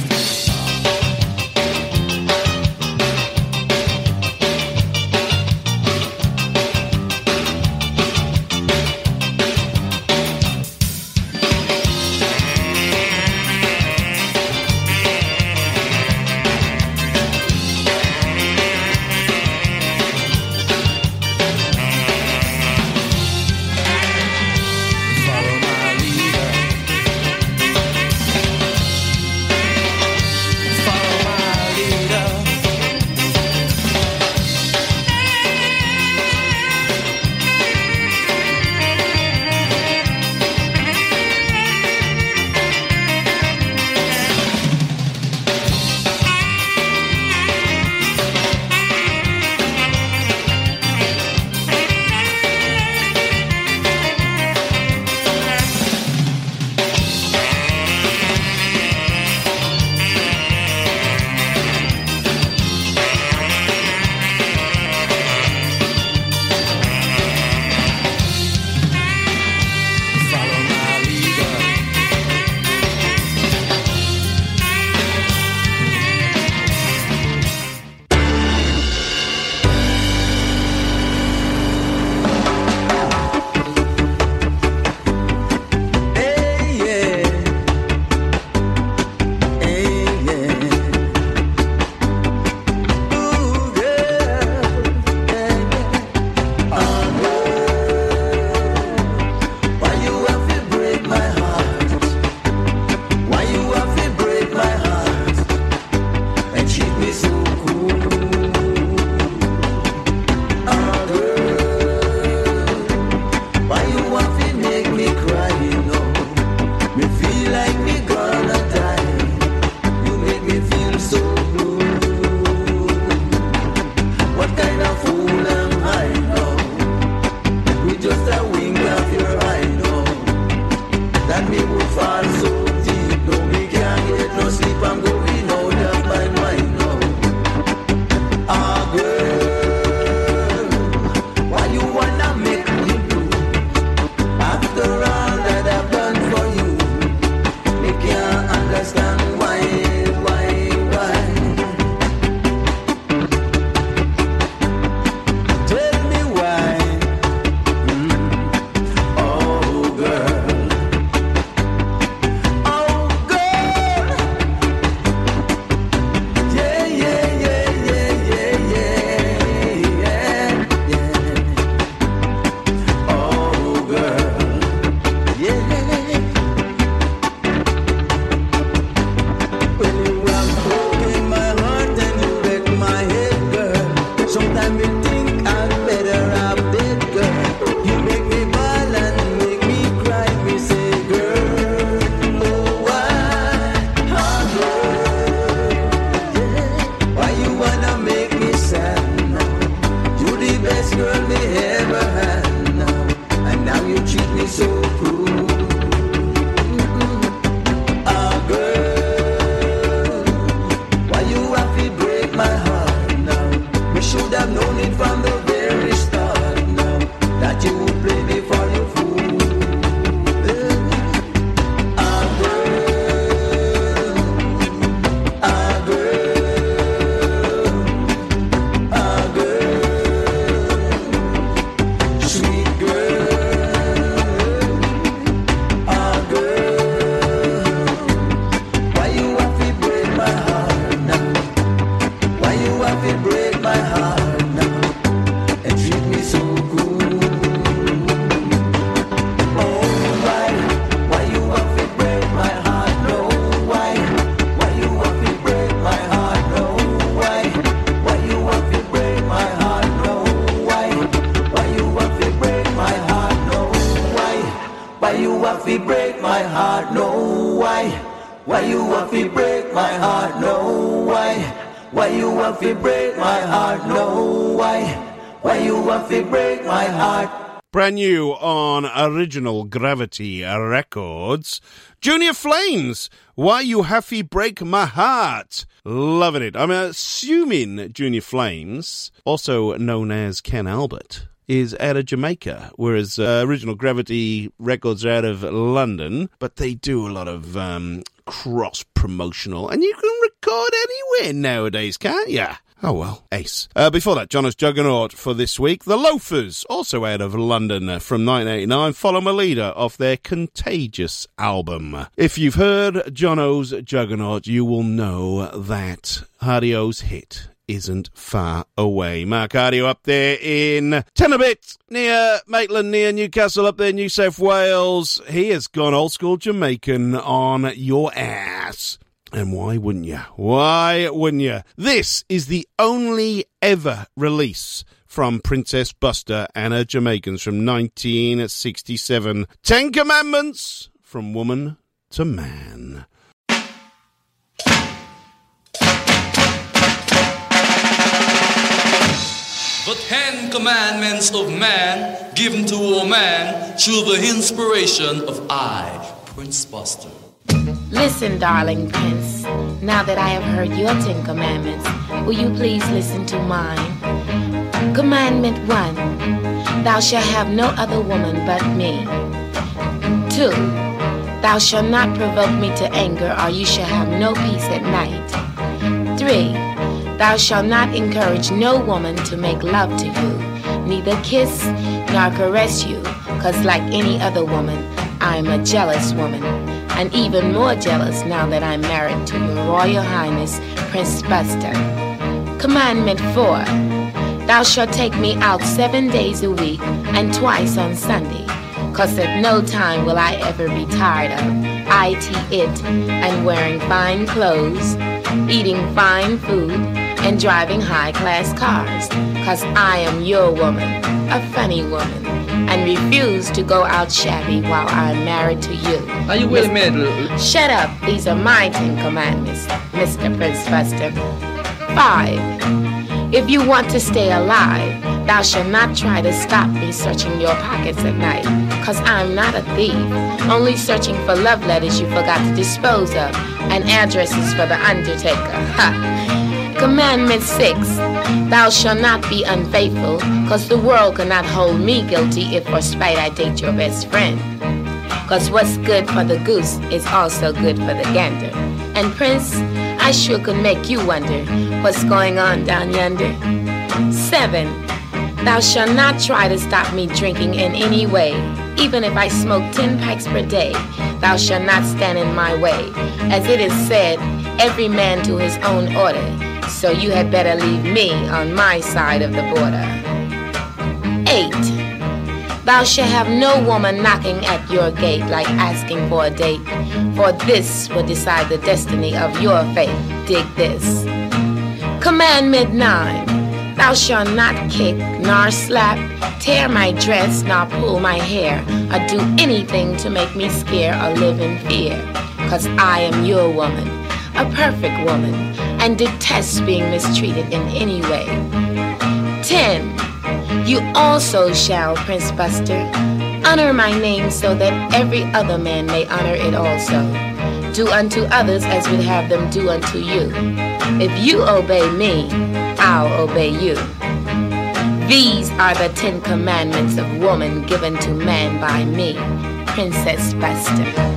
time you think I'm better off dead, girl. You make me bawl and make me cry. Me say, girl, oh why, oh girl, yeah. Why you wanna make me sad now? You the best girl me ever had now, and now you treat me so cruel. Should have known it from the very start now, that you would play me for your fool. Ah, girl, ah, girl, ah, girl, sweet girl, ah, girl. Why you have to break my heart now? Why you have to break my heart? Break my heart, no, why? Why you have to break my heart, no, why? Why you have to break my heart, no, why? Why you have to break my heart? Brand new on Original Gravity Records, Junior Flames, Why You Have to Break My Heart. Loving it. I'm assuming Junior Flames, also known as Ken Albert, is out of Jamaica, whereas uh, Original Gravity Records are out of London, but they do a lot of um, cross-promotional, and you can record anywhere nowadays, can't ya? Oh well, ace. Uh, before that, Jono's Juggernaut for this week, The Loafers, also out of London uh, from nineteen eighty-nine, Follow My Leader off their Contagious album. If you've heard Jono's Juggernaut, you will know that Hardio's hit isn't far away. Mark Hardio up there in Tenabit, near Maitland, near Newcastle, up there, New South Wales. He has gone old school Jamaican on your ass. And why wouldn't you? Why wouldn't you? This is the only ever release from Princess Buster and her Jamaicans from nineteen sixty-seven. Ten Commandments from Woman to Man. The Ten Commandments of Man, given to all man through the inspiration of I, Prince Buster. Listen, darling Prince, now that I have heard your Ten Commandments, will you please listen to mine? Commandment one, thou shalt have no other woman but me. Two, thou shalt not provoke me to anger, or you shall have no peace at night. Three, thou shalt not encourage no woman to make love to you, neither kiss nor caress you, cause like any other woman, I'm a jealous woman, and even more jealous now that I'm married to your Royal Highness, Prince Buster. Commandment four, thou shalt take me out seven days a week and twice on Sunday, cause at no time will I ever be tired of I T it and wearing fine clothes, eating fine food, and driving high-class cars, cause I am your woman, a funny woman, and refuse to go out shabby while I'm married to you. Are you with me? Shut up, these are my Ten Commandments, Mister Prince Buster. Five, if you want to stay alive, thou shalt not try to stop me searching your pockets at night, cause I'm not a thief, only searching for love letters you forgot to dispose of, and addresses for the undertaker. Ha! Commandment six, thou shalt not be unfaithful, cause the world cannot hold me guilty if for spite I date your best friend. Cause what's good for the goose is also good for the gander. And Prince, I sure could make you wonder what's going on down yonder. Seven, thou shalt not try to stop me drinking in any way, even if I smoke ten pipes per day. Thou shalt not stand in my way, as it is said, every man to his own order. So you had better leave me on my side of the border. Eight, thou shalt have no woman knocking at your gate like asking for a date, for this will decide the destiny of your fate. Dig this. Commandment nine, Thou shalt not kick, nor slap, tear my dress, nor pull my hair, or do anything to make me scare or live in fear. Cause I am your woman, a perfect woman, and detest being mistreated in any way. Ten. You also shall, Prince Buster, honor my name so that every other man may honor it also. Do unto others as we'd have them do unto you. If you obey me, I'll obey you. These are the Ten Commandments of woman given to man by me, Princess Buster.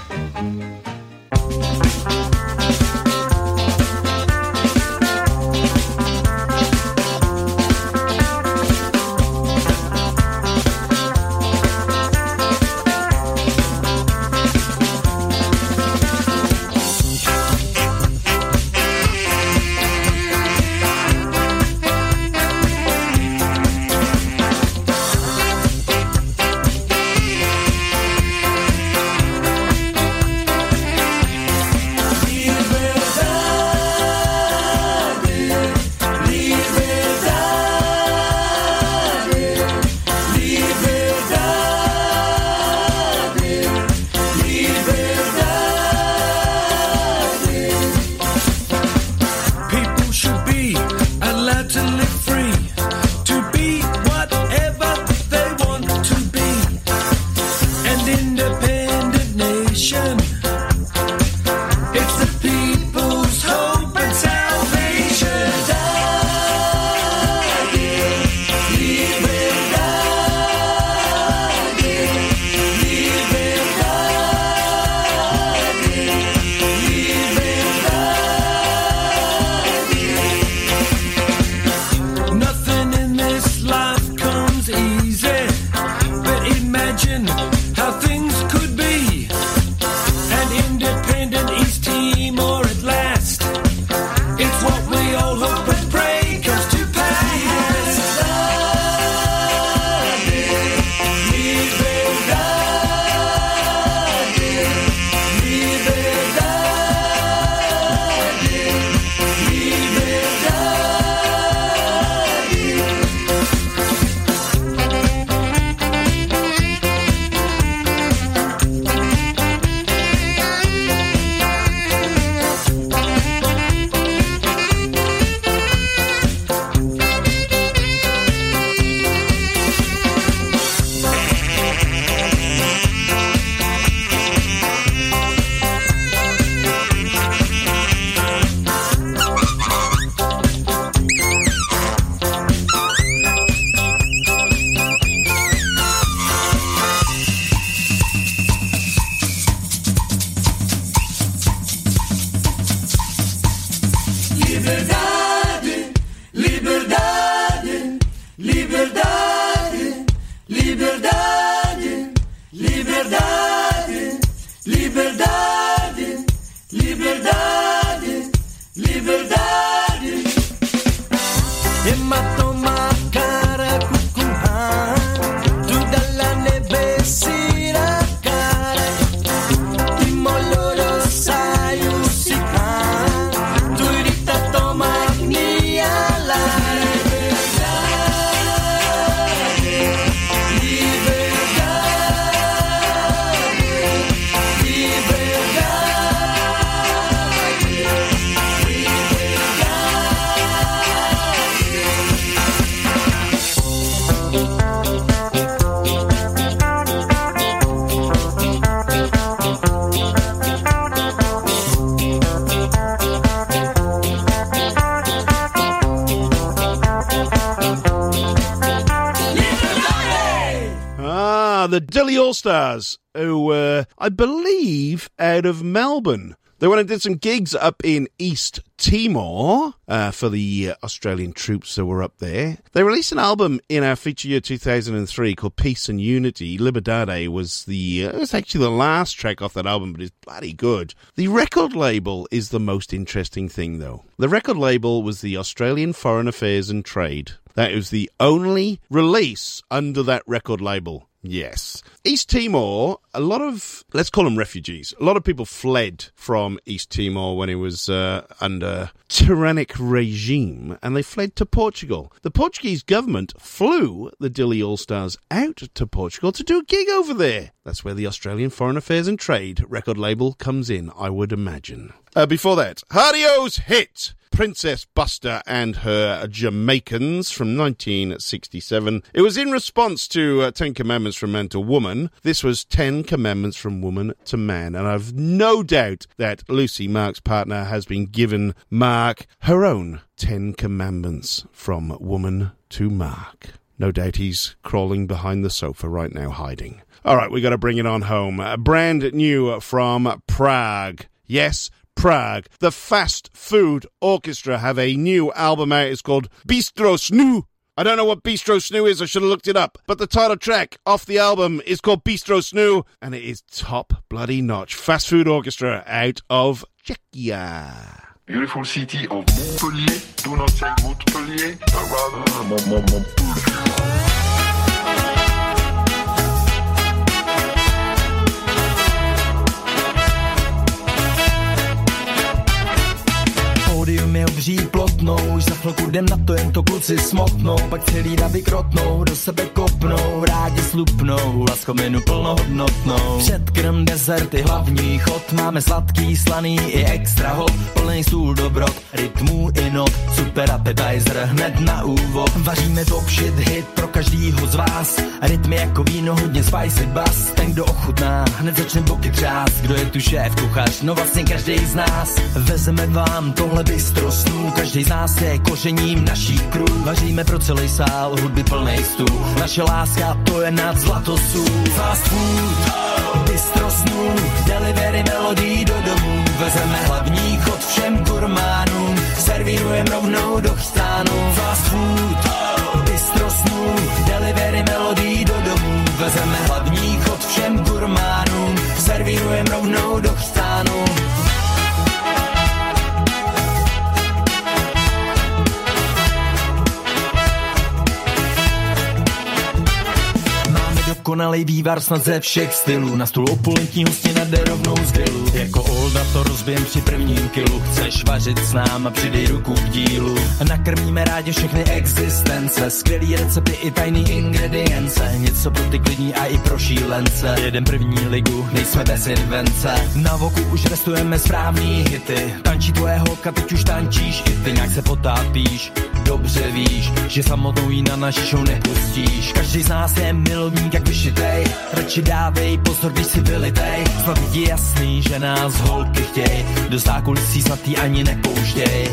The Dilly All-Stars, who uh, I believe out of Melbourne. They went and did some gigs up in East Timor uh, for the uh, Australian troops that were up there. They released an album in our feature year two thousand three called Peace and Unity. Liberdade was the uh, it was actually the last track off that album, but it's bloody good. The record label is the most interesting thing, though. The record label was the Australian Foreign Affairs and Trade. That was the only release under that record label. Yes. East Timor a lot of, let's call them refugees. A lot of people fled from East Timor when it was uh, under tyrannic regime, and they fled to Portugal. The Portuguese government flew the Dili All-Stars out to Portugal to do a gig over there. That's where the Australian Foreign Affairs and Trade record label comes in, I would imagine. Uh, before that, Hardio's hit, Princess Buster and Her Jamaicans from nineteen sixty-seven. It was in response to uh, Ten Commandments from Man to Woman. This was Ten Commandments from Woman to Man. And I've no doubt that Lucy, Mark's partner, has been given Mark her own Ten Commandments from Woman to Mark. No doubt he's crawling behind the sofa right now, hiding. All right, we got to bring it on home. Uh, brand new from Prague. Yes, Prague. The Fast Food Orchestra have a new album out. It's called Bistro Snoo. I don't know what Bistro Snoo is. I should have looked it up. But the title track off the album is called Bistro Snoo, and it is top bloody notch. Fast Food Orchestra out of Czechia. Beautiful city of Montpellier. Do not say Montpellier, but rather Montpellier. Pódium je obří plotnou, už za chvilku jdem na to, jen to kluci smotnou, pak celý davy krotnou, do sebe kopnou, rádi slupnou, laskominu plnohodnotnou. Předkrm, dezerty, hlavní chod, máme sladký, slaný i extra hot, plný stůl dobrot, rytmů i not, super appetizer, hned na úvod. Vaříme top shit hit pro každýho z vás, rytmy jako víno, hodně spicy bass, ten kdo ochutná, hned začne boky třást, kdo je tu šéf, kuchař, no vlastně každý z nás, vezeme vám tohle bistro snů, každý z nás je kořením naší crew. Vaříme pro celý sál, hudby plnej stůl, naše láska to je nad zlatosů. Fast food, bistro snů, delivery melodí do domů, vezeme hlavní chod všem gurmánům, servírujem rovnou do chřtánu. Fast food, bistro snů, delivery melodí do domů, vezeme hlavní chod všem gurmánům, servírujem rovnou do chřtánu. Dokonalej vývar snad ze všech stylů, na stůl opulentní hostina jde rovnou z grilu. Jako Olda to rozbijem při prvním kilu, chceš vařit s náma, přidej ruku k dílu. Nakrmíme rádi všechny existence, skvělý recepty i tajný ingredience, něco pro ty klidní a i pro šílence. Jedem první ligu, nejsme bez invence, na voku už restujeme správný hity, tančí tvoje holka, teď už tančíš i ty, nějak se potápíš, dobře víš, že samotnou jí na naši show nepustíš. Každý z nás je milovník jak vyšitej, radši dávej pozor, když si vylitej, snad je jasný, že nás holky chtěj, do zákulisí snad jí ani nepouštěj.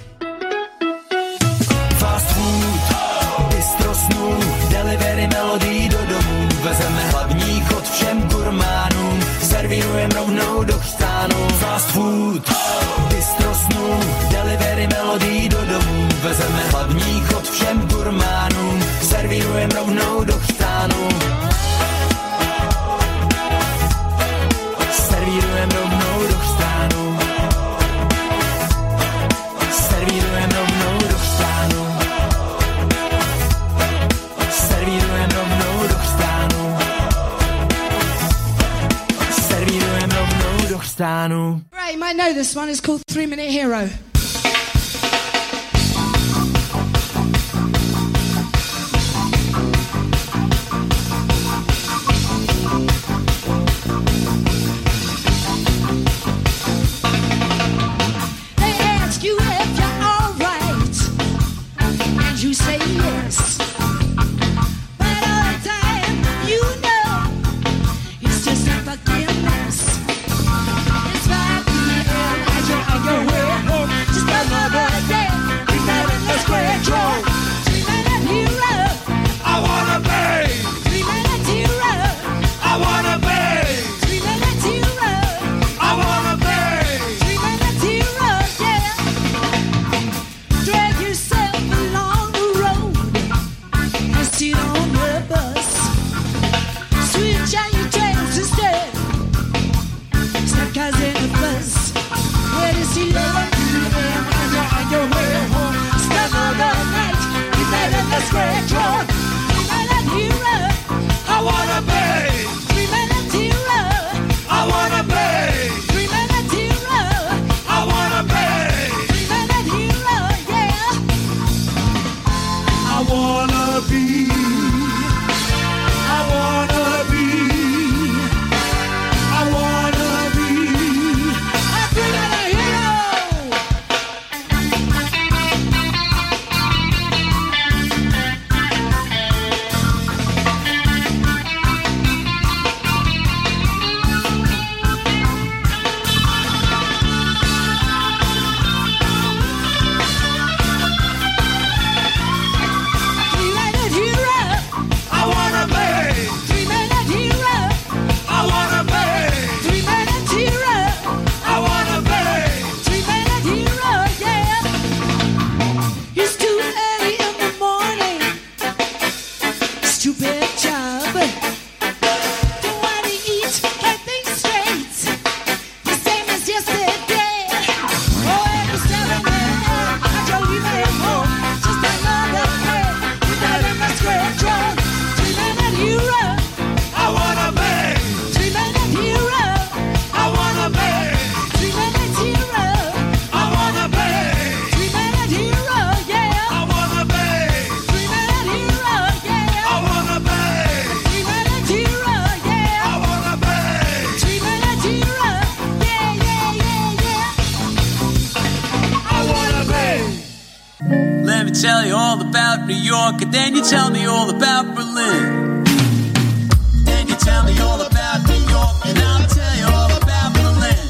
Fast food, bistro snů, delivery melodí do domů, vezeme hlavní chod všem gurmánům, servírujem rovnou do chřtánu. Fast food, bistro snů, delivery melodí do domů, vezeme hlavní chod všem gurmánům, servírujem rovnou do chřtánu. Servírujem rovnou do chřtánu. Servírujem rovnou do chřtánu. Servírujem rovnou do chřtánu. Servírujem rovnou do chřtánu. Right, you might know this one. It's called Three Minute Hero. It's right in the air as you're on your way home. wanna be, I wanna be, I wanna be a three-minute hero. Tell you all about New York, and then you tell me all about Berlin. Then you tell me all about New York, and I'll tell you all about Berlin.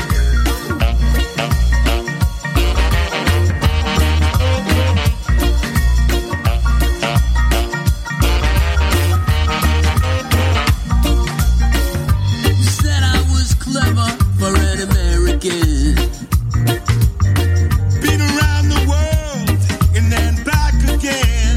You said I was clever for an American. Been around the world and then back again.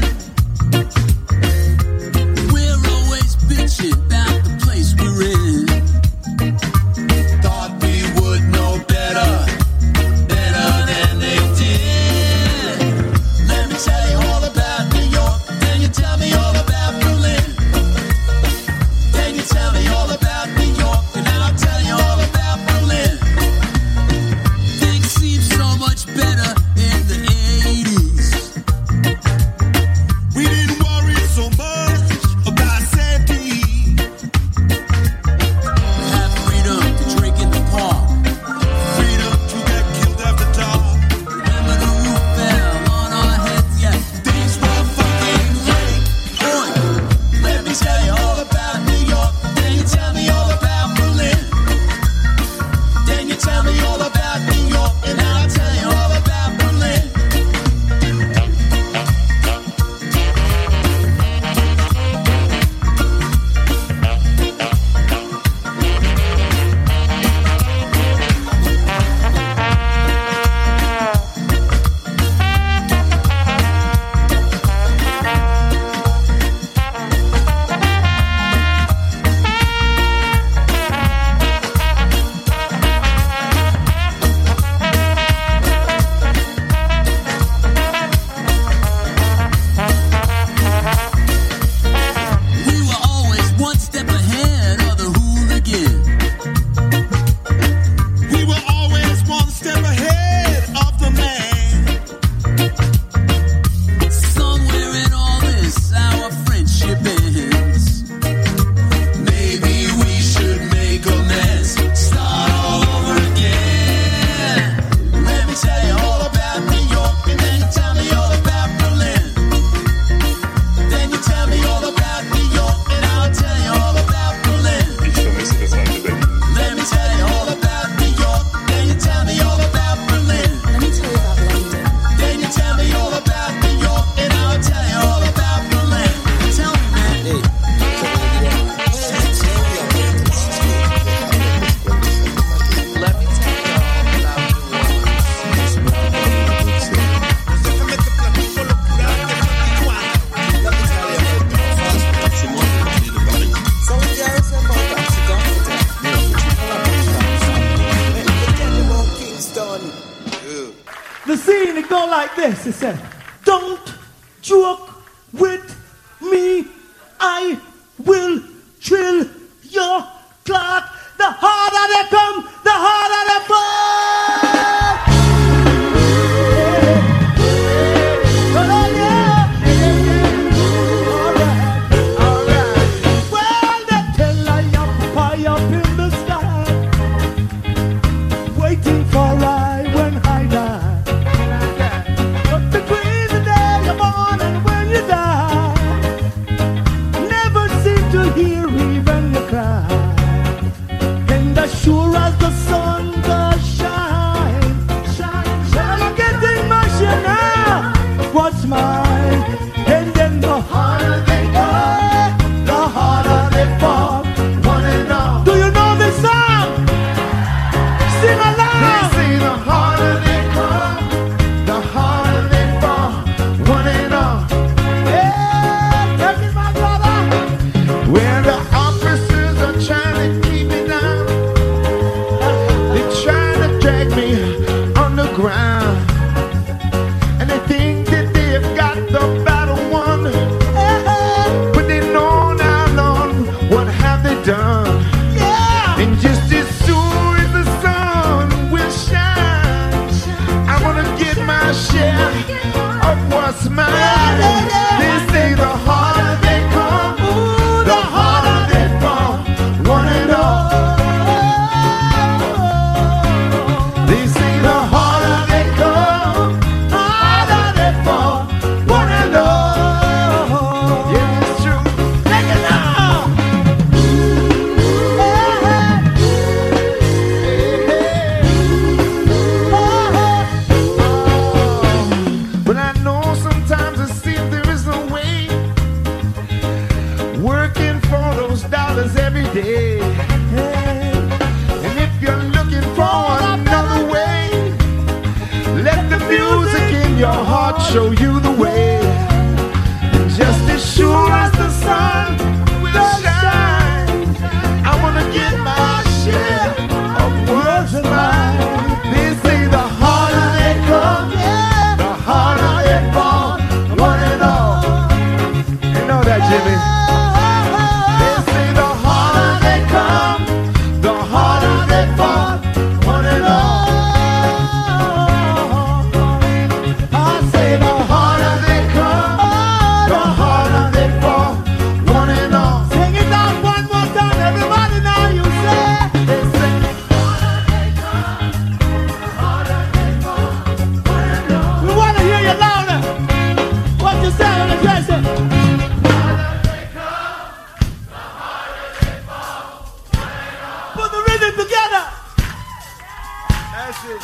We're always bitching about the place we're in. Thought we would know better, better than they did. Let me tell you all about New York, then you tell me all about Berlin. Then you tell me all about New York, and I'll tell you all about Berlin. Things seem so much better in the eighties. We didn't worry so much about safety. We have freedom to drink in the park, freedom to get killed after dark. Remember the roof fell on our heads, yeah, things were fucking great. Boy, let me tell you all about New York, then you tell me all about Berlin. Then you tell me all about New York, and I'll tell you all about Berlin. We were always one step ahead of the hooligan. We were always one step ahead of the man. Somewhere in all this, our friendship ends. Maybe we should make amends, start all over again. Let me tell you all about New York, and then you tell me all about Berlin. Then you tell me all about New York, and I'll tell you all about Berlin. Let me tell you all about New York, then you tell me all about Berlin. Let me tell you about London. Then you tell me all about New York, and I'll tell you all about Berlin. Tell me, man. Let me tell you all about The scene, it go like this. It said, don't joke with me. I will drill your clock. The harder they come, the harder they fall. Oh, yeah. harder they come, the harder they fall, one and all. Do you know this song? Sing along. They say the harder they come, the harder they fall, one and all. Yeah, take it, my brother. Where the officers are trying to keep me down, they're trying to drag me underground, and they think that they've got the battle won, but they know now, Lord, what have they done? Yeah. And just as soon as the sun will shine, I'm gonna get my share of what's mine. They say the harder they come, the harder they fall, one and all. They say the harder they come, harder they fall, one and all. Yeah, it's true. Take it now. But I know sometimes it seems there is no way, working for those dollars every day. And if you're looking for another way, let the music in your heart show you the way. And just as sure as the sun will shine, I wanna get my share of what's mine. They say the harder they come, the harder they fall, one and all. You know that, Jimmy. They say the harder they come, the harder they fall, one and all. I say the harder they come, the harder they fall, one and all. Sing it out one more time, everybody now you say. They say the harder they come, the harder they fall, one and all. We wanna hear you louder. What you say on the dresser? The harder they come, the harder they fall, one and all. Put the rhythm together. That's it.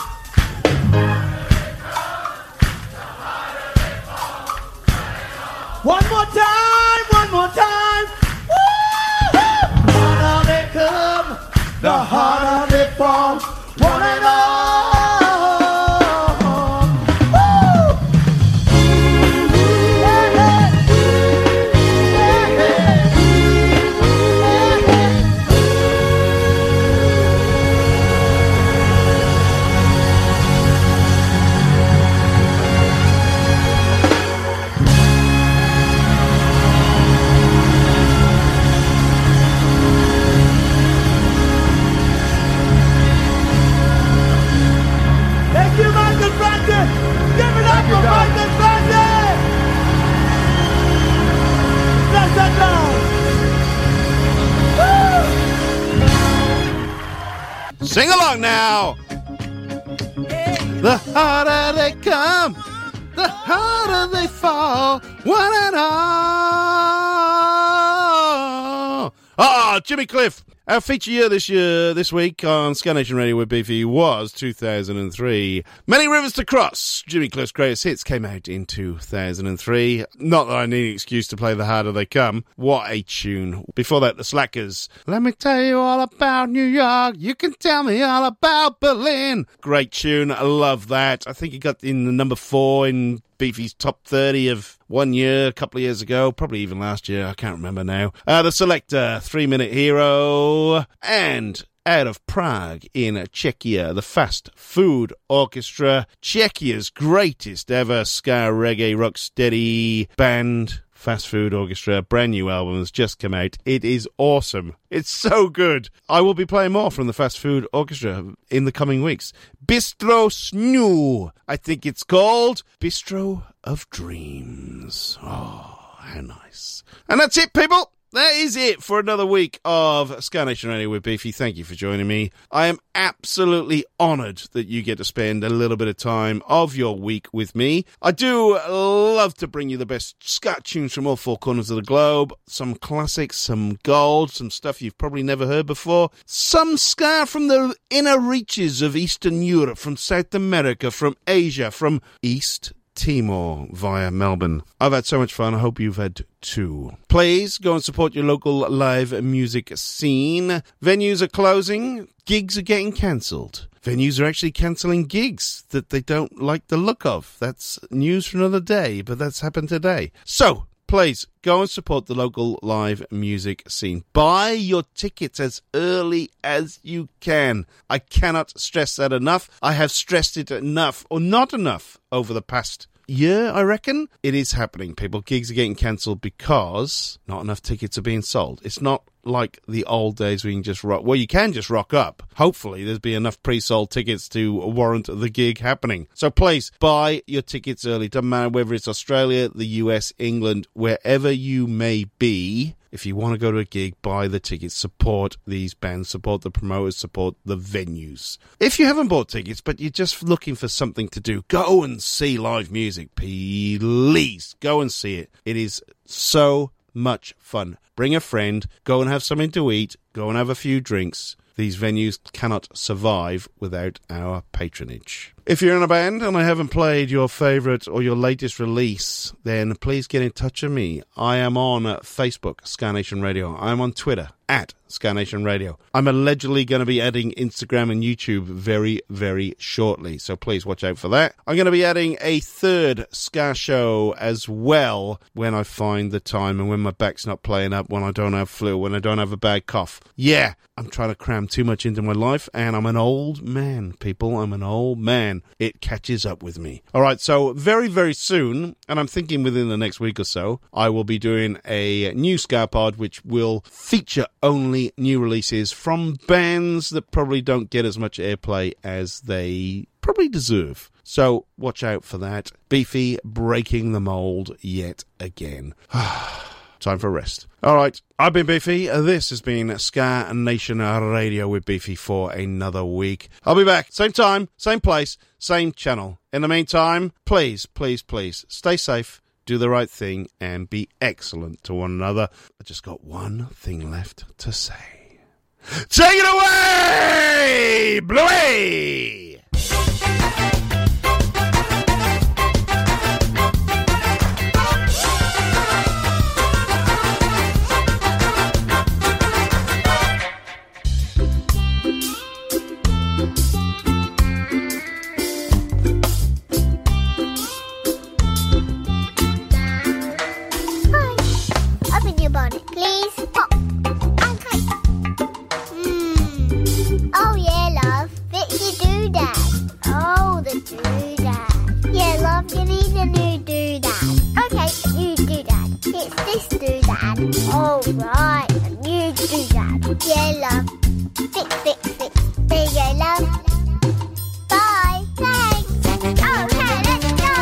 One more time, one more time. Woo-hoo! The harder they come, the harder they fall, one and all. Woo! Yeah, yeah. Yeah, Thank you, Michael Francis. Give it up for Michael Francis. That's that now. Woo! Sing along now. The harder they come, the harder they fall, one and all. Ah, Jimmy Cliff. Our feature year this year, this week on Ska Nation Radio with Beefy was two thousand three. Many Rivers to Cross, Jimmy Cliff's greatest hits, came out in two thousand three. Not that I need an excuse to play The Harder They Come. What a tune. Before that, The Slackers. Let me tell you all about New York. You can tell me all about Berlin. Great tune. I love that. I think it got in the number four in Beefy's top thirty of one year, a couple of years ago, probably even last year, I can't remember now. Uh, the Selector, Three Minute Hero, and out of Prague in Czechia, the Fast Food Orchestra, Czechia's greatest ever ska reggae rocksteady band. Fast Food Orchestra, brand new album has just come out. It is awesome. It's so good. I will be playing more from the Fast Food Orchestra in the coming weeks. Bistro Snoo, I think it's called. Bistro of Dreams. Oh, how nice. And that's it, people. That is it for another week of Ska Nation Radio with Beefy. Thank you for joining me. I am absolutely honoured that you get to spend a little bit of time of your week with me. I do love to bring you the best ska tunes from all four corners of the globe. Some classics, some gold, some stuff you've probably never heard before. Some ska from the inner reaches of Eastern Europe, from South America, from Asia, from East Timor via Melbourne. I've had so much fun. I hope you've had too. Please go and support your local live music scene. Venues are closing. Gigs are getting cancelled. Venues are actually cancelling gigs that they don't like the look of. That's news for another day, but that's happened today. So, please go and support the local live music scene. Buy your tickets as early as you can. I cannot stress that enough. I have stressed it enough, or not enough, over the past year, I reckon. It is happening, people. Gigs are getting cancelled because not enough tickets are being sold. It's not like the old days where you can just rock. Well, you can just rock up. Hopefully, there's be enough pre-sold tickets to warrant the gig happening. So please, buy your tickets early. Doesn't matter whether it's Australia, the U S, England, wherever you may be. If you want to go to a gig, buy the tickets. Support these bands. Support the promoters. Support the venues. If you haven't bought tickets, but you're just looking for something to do, go and see live music. Please, go and see it. It is so much fun. Bring a friend, go and have something to eat, go and have a few drinks. These venues cannot survive without our patronage. If you're in a band and I haven't played your favourite or your latest release, then please get in touch with me. I am on Facebook, Ska Nation Radio. I'm on Twitter, at Ska Nation Radio. I'm allegedly going to be adding Instagram and YouTube very, very shortly, so please watch out for that. I'm going to be adding a third Ska show as well when I find the time and when my back's not playing up, when I don't have flu, when I don't have a bad cough. Yeah, I'm trying to cram too much into my life, and I'm an old man, people. I'm an old man. It catches up with me. All right, so very, very soon, and I'm thinking within the next week or so, I will be doing a new Ska Pod, which will feature only new releases from bands that probably don't get as much airplay as they probably deserve. So watch out for that. Beefy breaking the mold yet again. Time for rest. All right, I've been Beefy. This has been Ska Nation Radio with Beefy for another week. I'll be back, same time, same place, same channel. In the meantime, please, please, please, stay safe, do the right thing, and be excellent to one another. I just got one thing left to say. Take it away, Bluey! Please pop. Okay. Mm. Oh yeah, love. Fix your doodad. Oh, the doodad. Yeah, love, you need a new doodad. Okay, new doodad. It's this doodad. Oh right, a new doodad. Yeah, love. Fix, fix, fix. There you go, love. Bye. Thanks. Okay, let's go.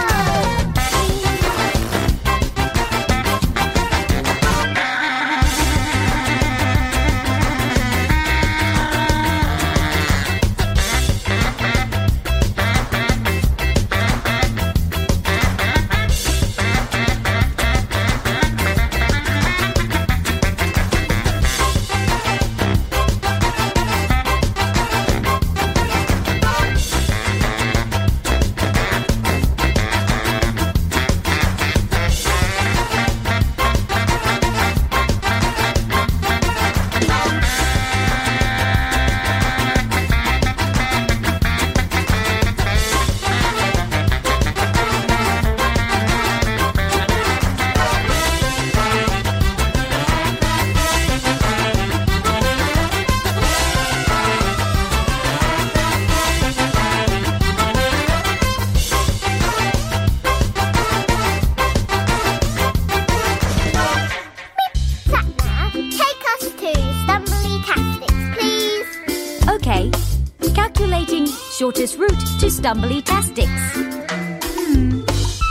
Shortest route to Stumbly-tastics. Hmm.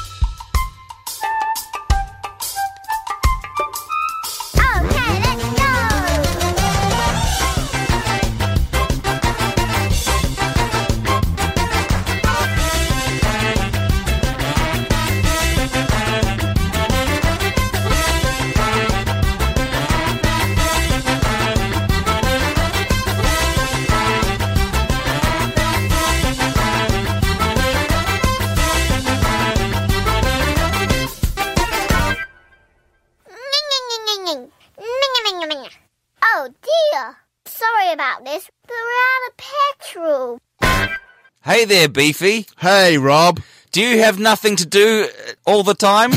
Okay, let's go! sorry about this, but we're out of petrol. Hey there, Beefy. Hey, Rob. Do you have nothing to do all the time?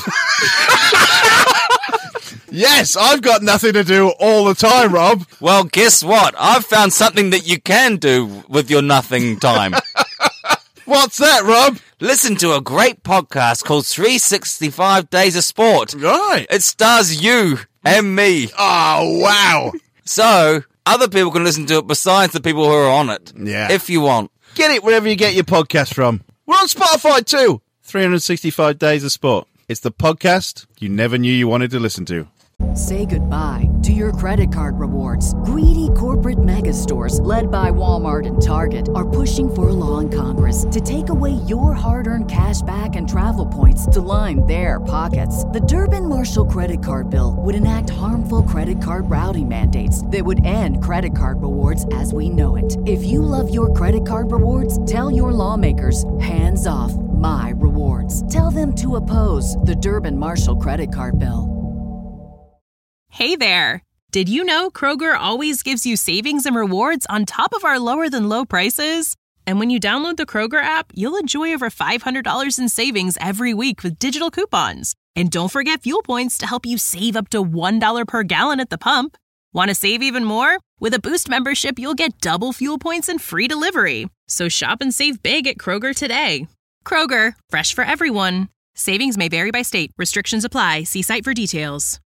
Yes, I've got nothing to do all the time, Rob. Well, guess what? I've found something that you can do with your nothing time. What's that, Rob? Listen to a great podcast called three sixty-five Days of Sport. Right. It stars you and me. Oh, wow. So, other people can listen to it besides the people who are on it. Yeah. If you want. Get it wherever you get your podcast from. We're on Spotify too. three sixty-five Days of Sport. It's the podcast you never knew you wanted to listen to. Say goodbye to your credit card rewards. Greedy corporate mega stores, led by Walmart and Target, are pushing for a law in Congress to take away your hard-earned cash back and travel points to line their pockets. The Durbin-Marshall credit card bill would enact harmful credit card routing mandates that would end credit card rewards as we know it. If you love your credit card rewards, tell your lawmakers, hands off my rewards. Tell them to oppose the Durbin-Marshall credit card bill. Hey there! Did you know Kroger always gives you savings and rewards on top of our lower-than-low prices? And when you download the Kroger app, you'll enjoy over five hundred dollars in savings every week with digital coupons. And don't forget fuel points to help you save up to one dollar per gallon at the pump. Want to save even more? With a Boost membership, you'll get double fuel points and free delivery. So shop and save big at Kroger today. Kroger, fresh for everyone. Savings may vary by state. Restrictions apply. See site for details.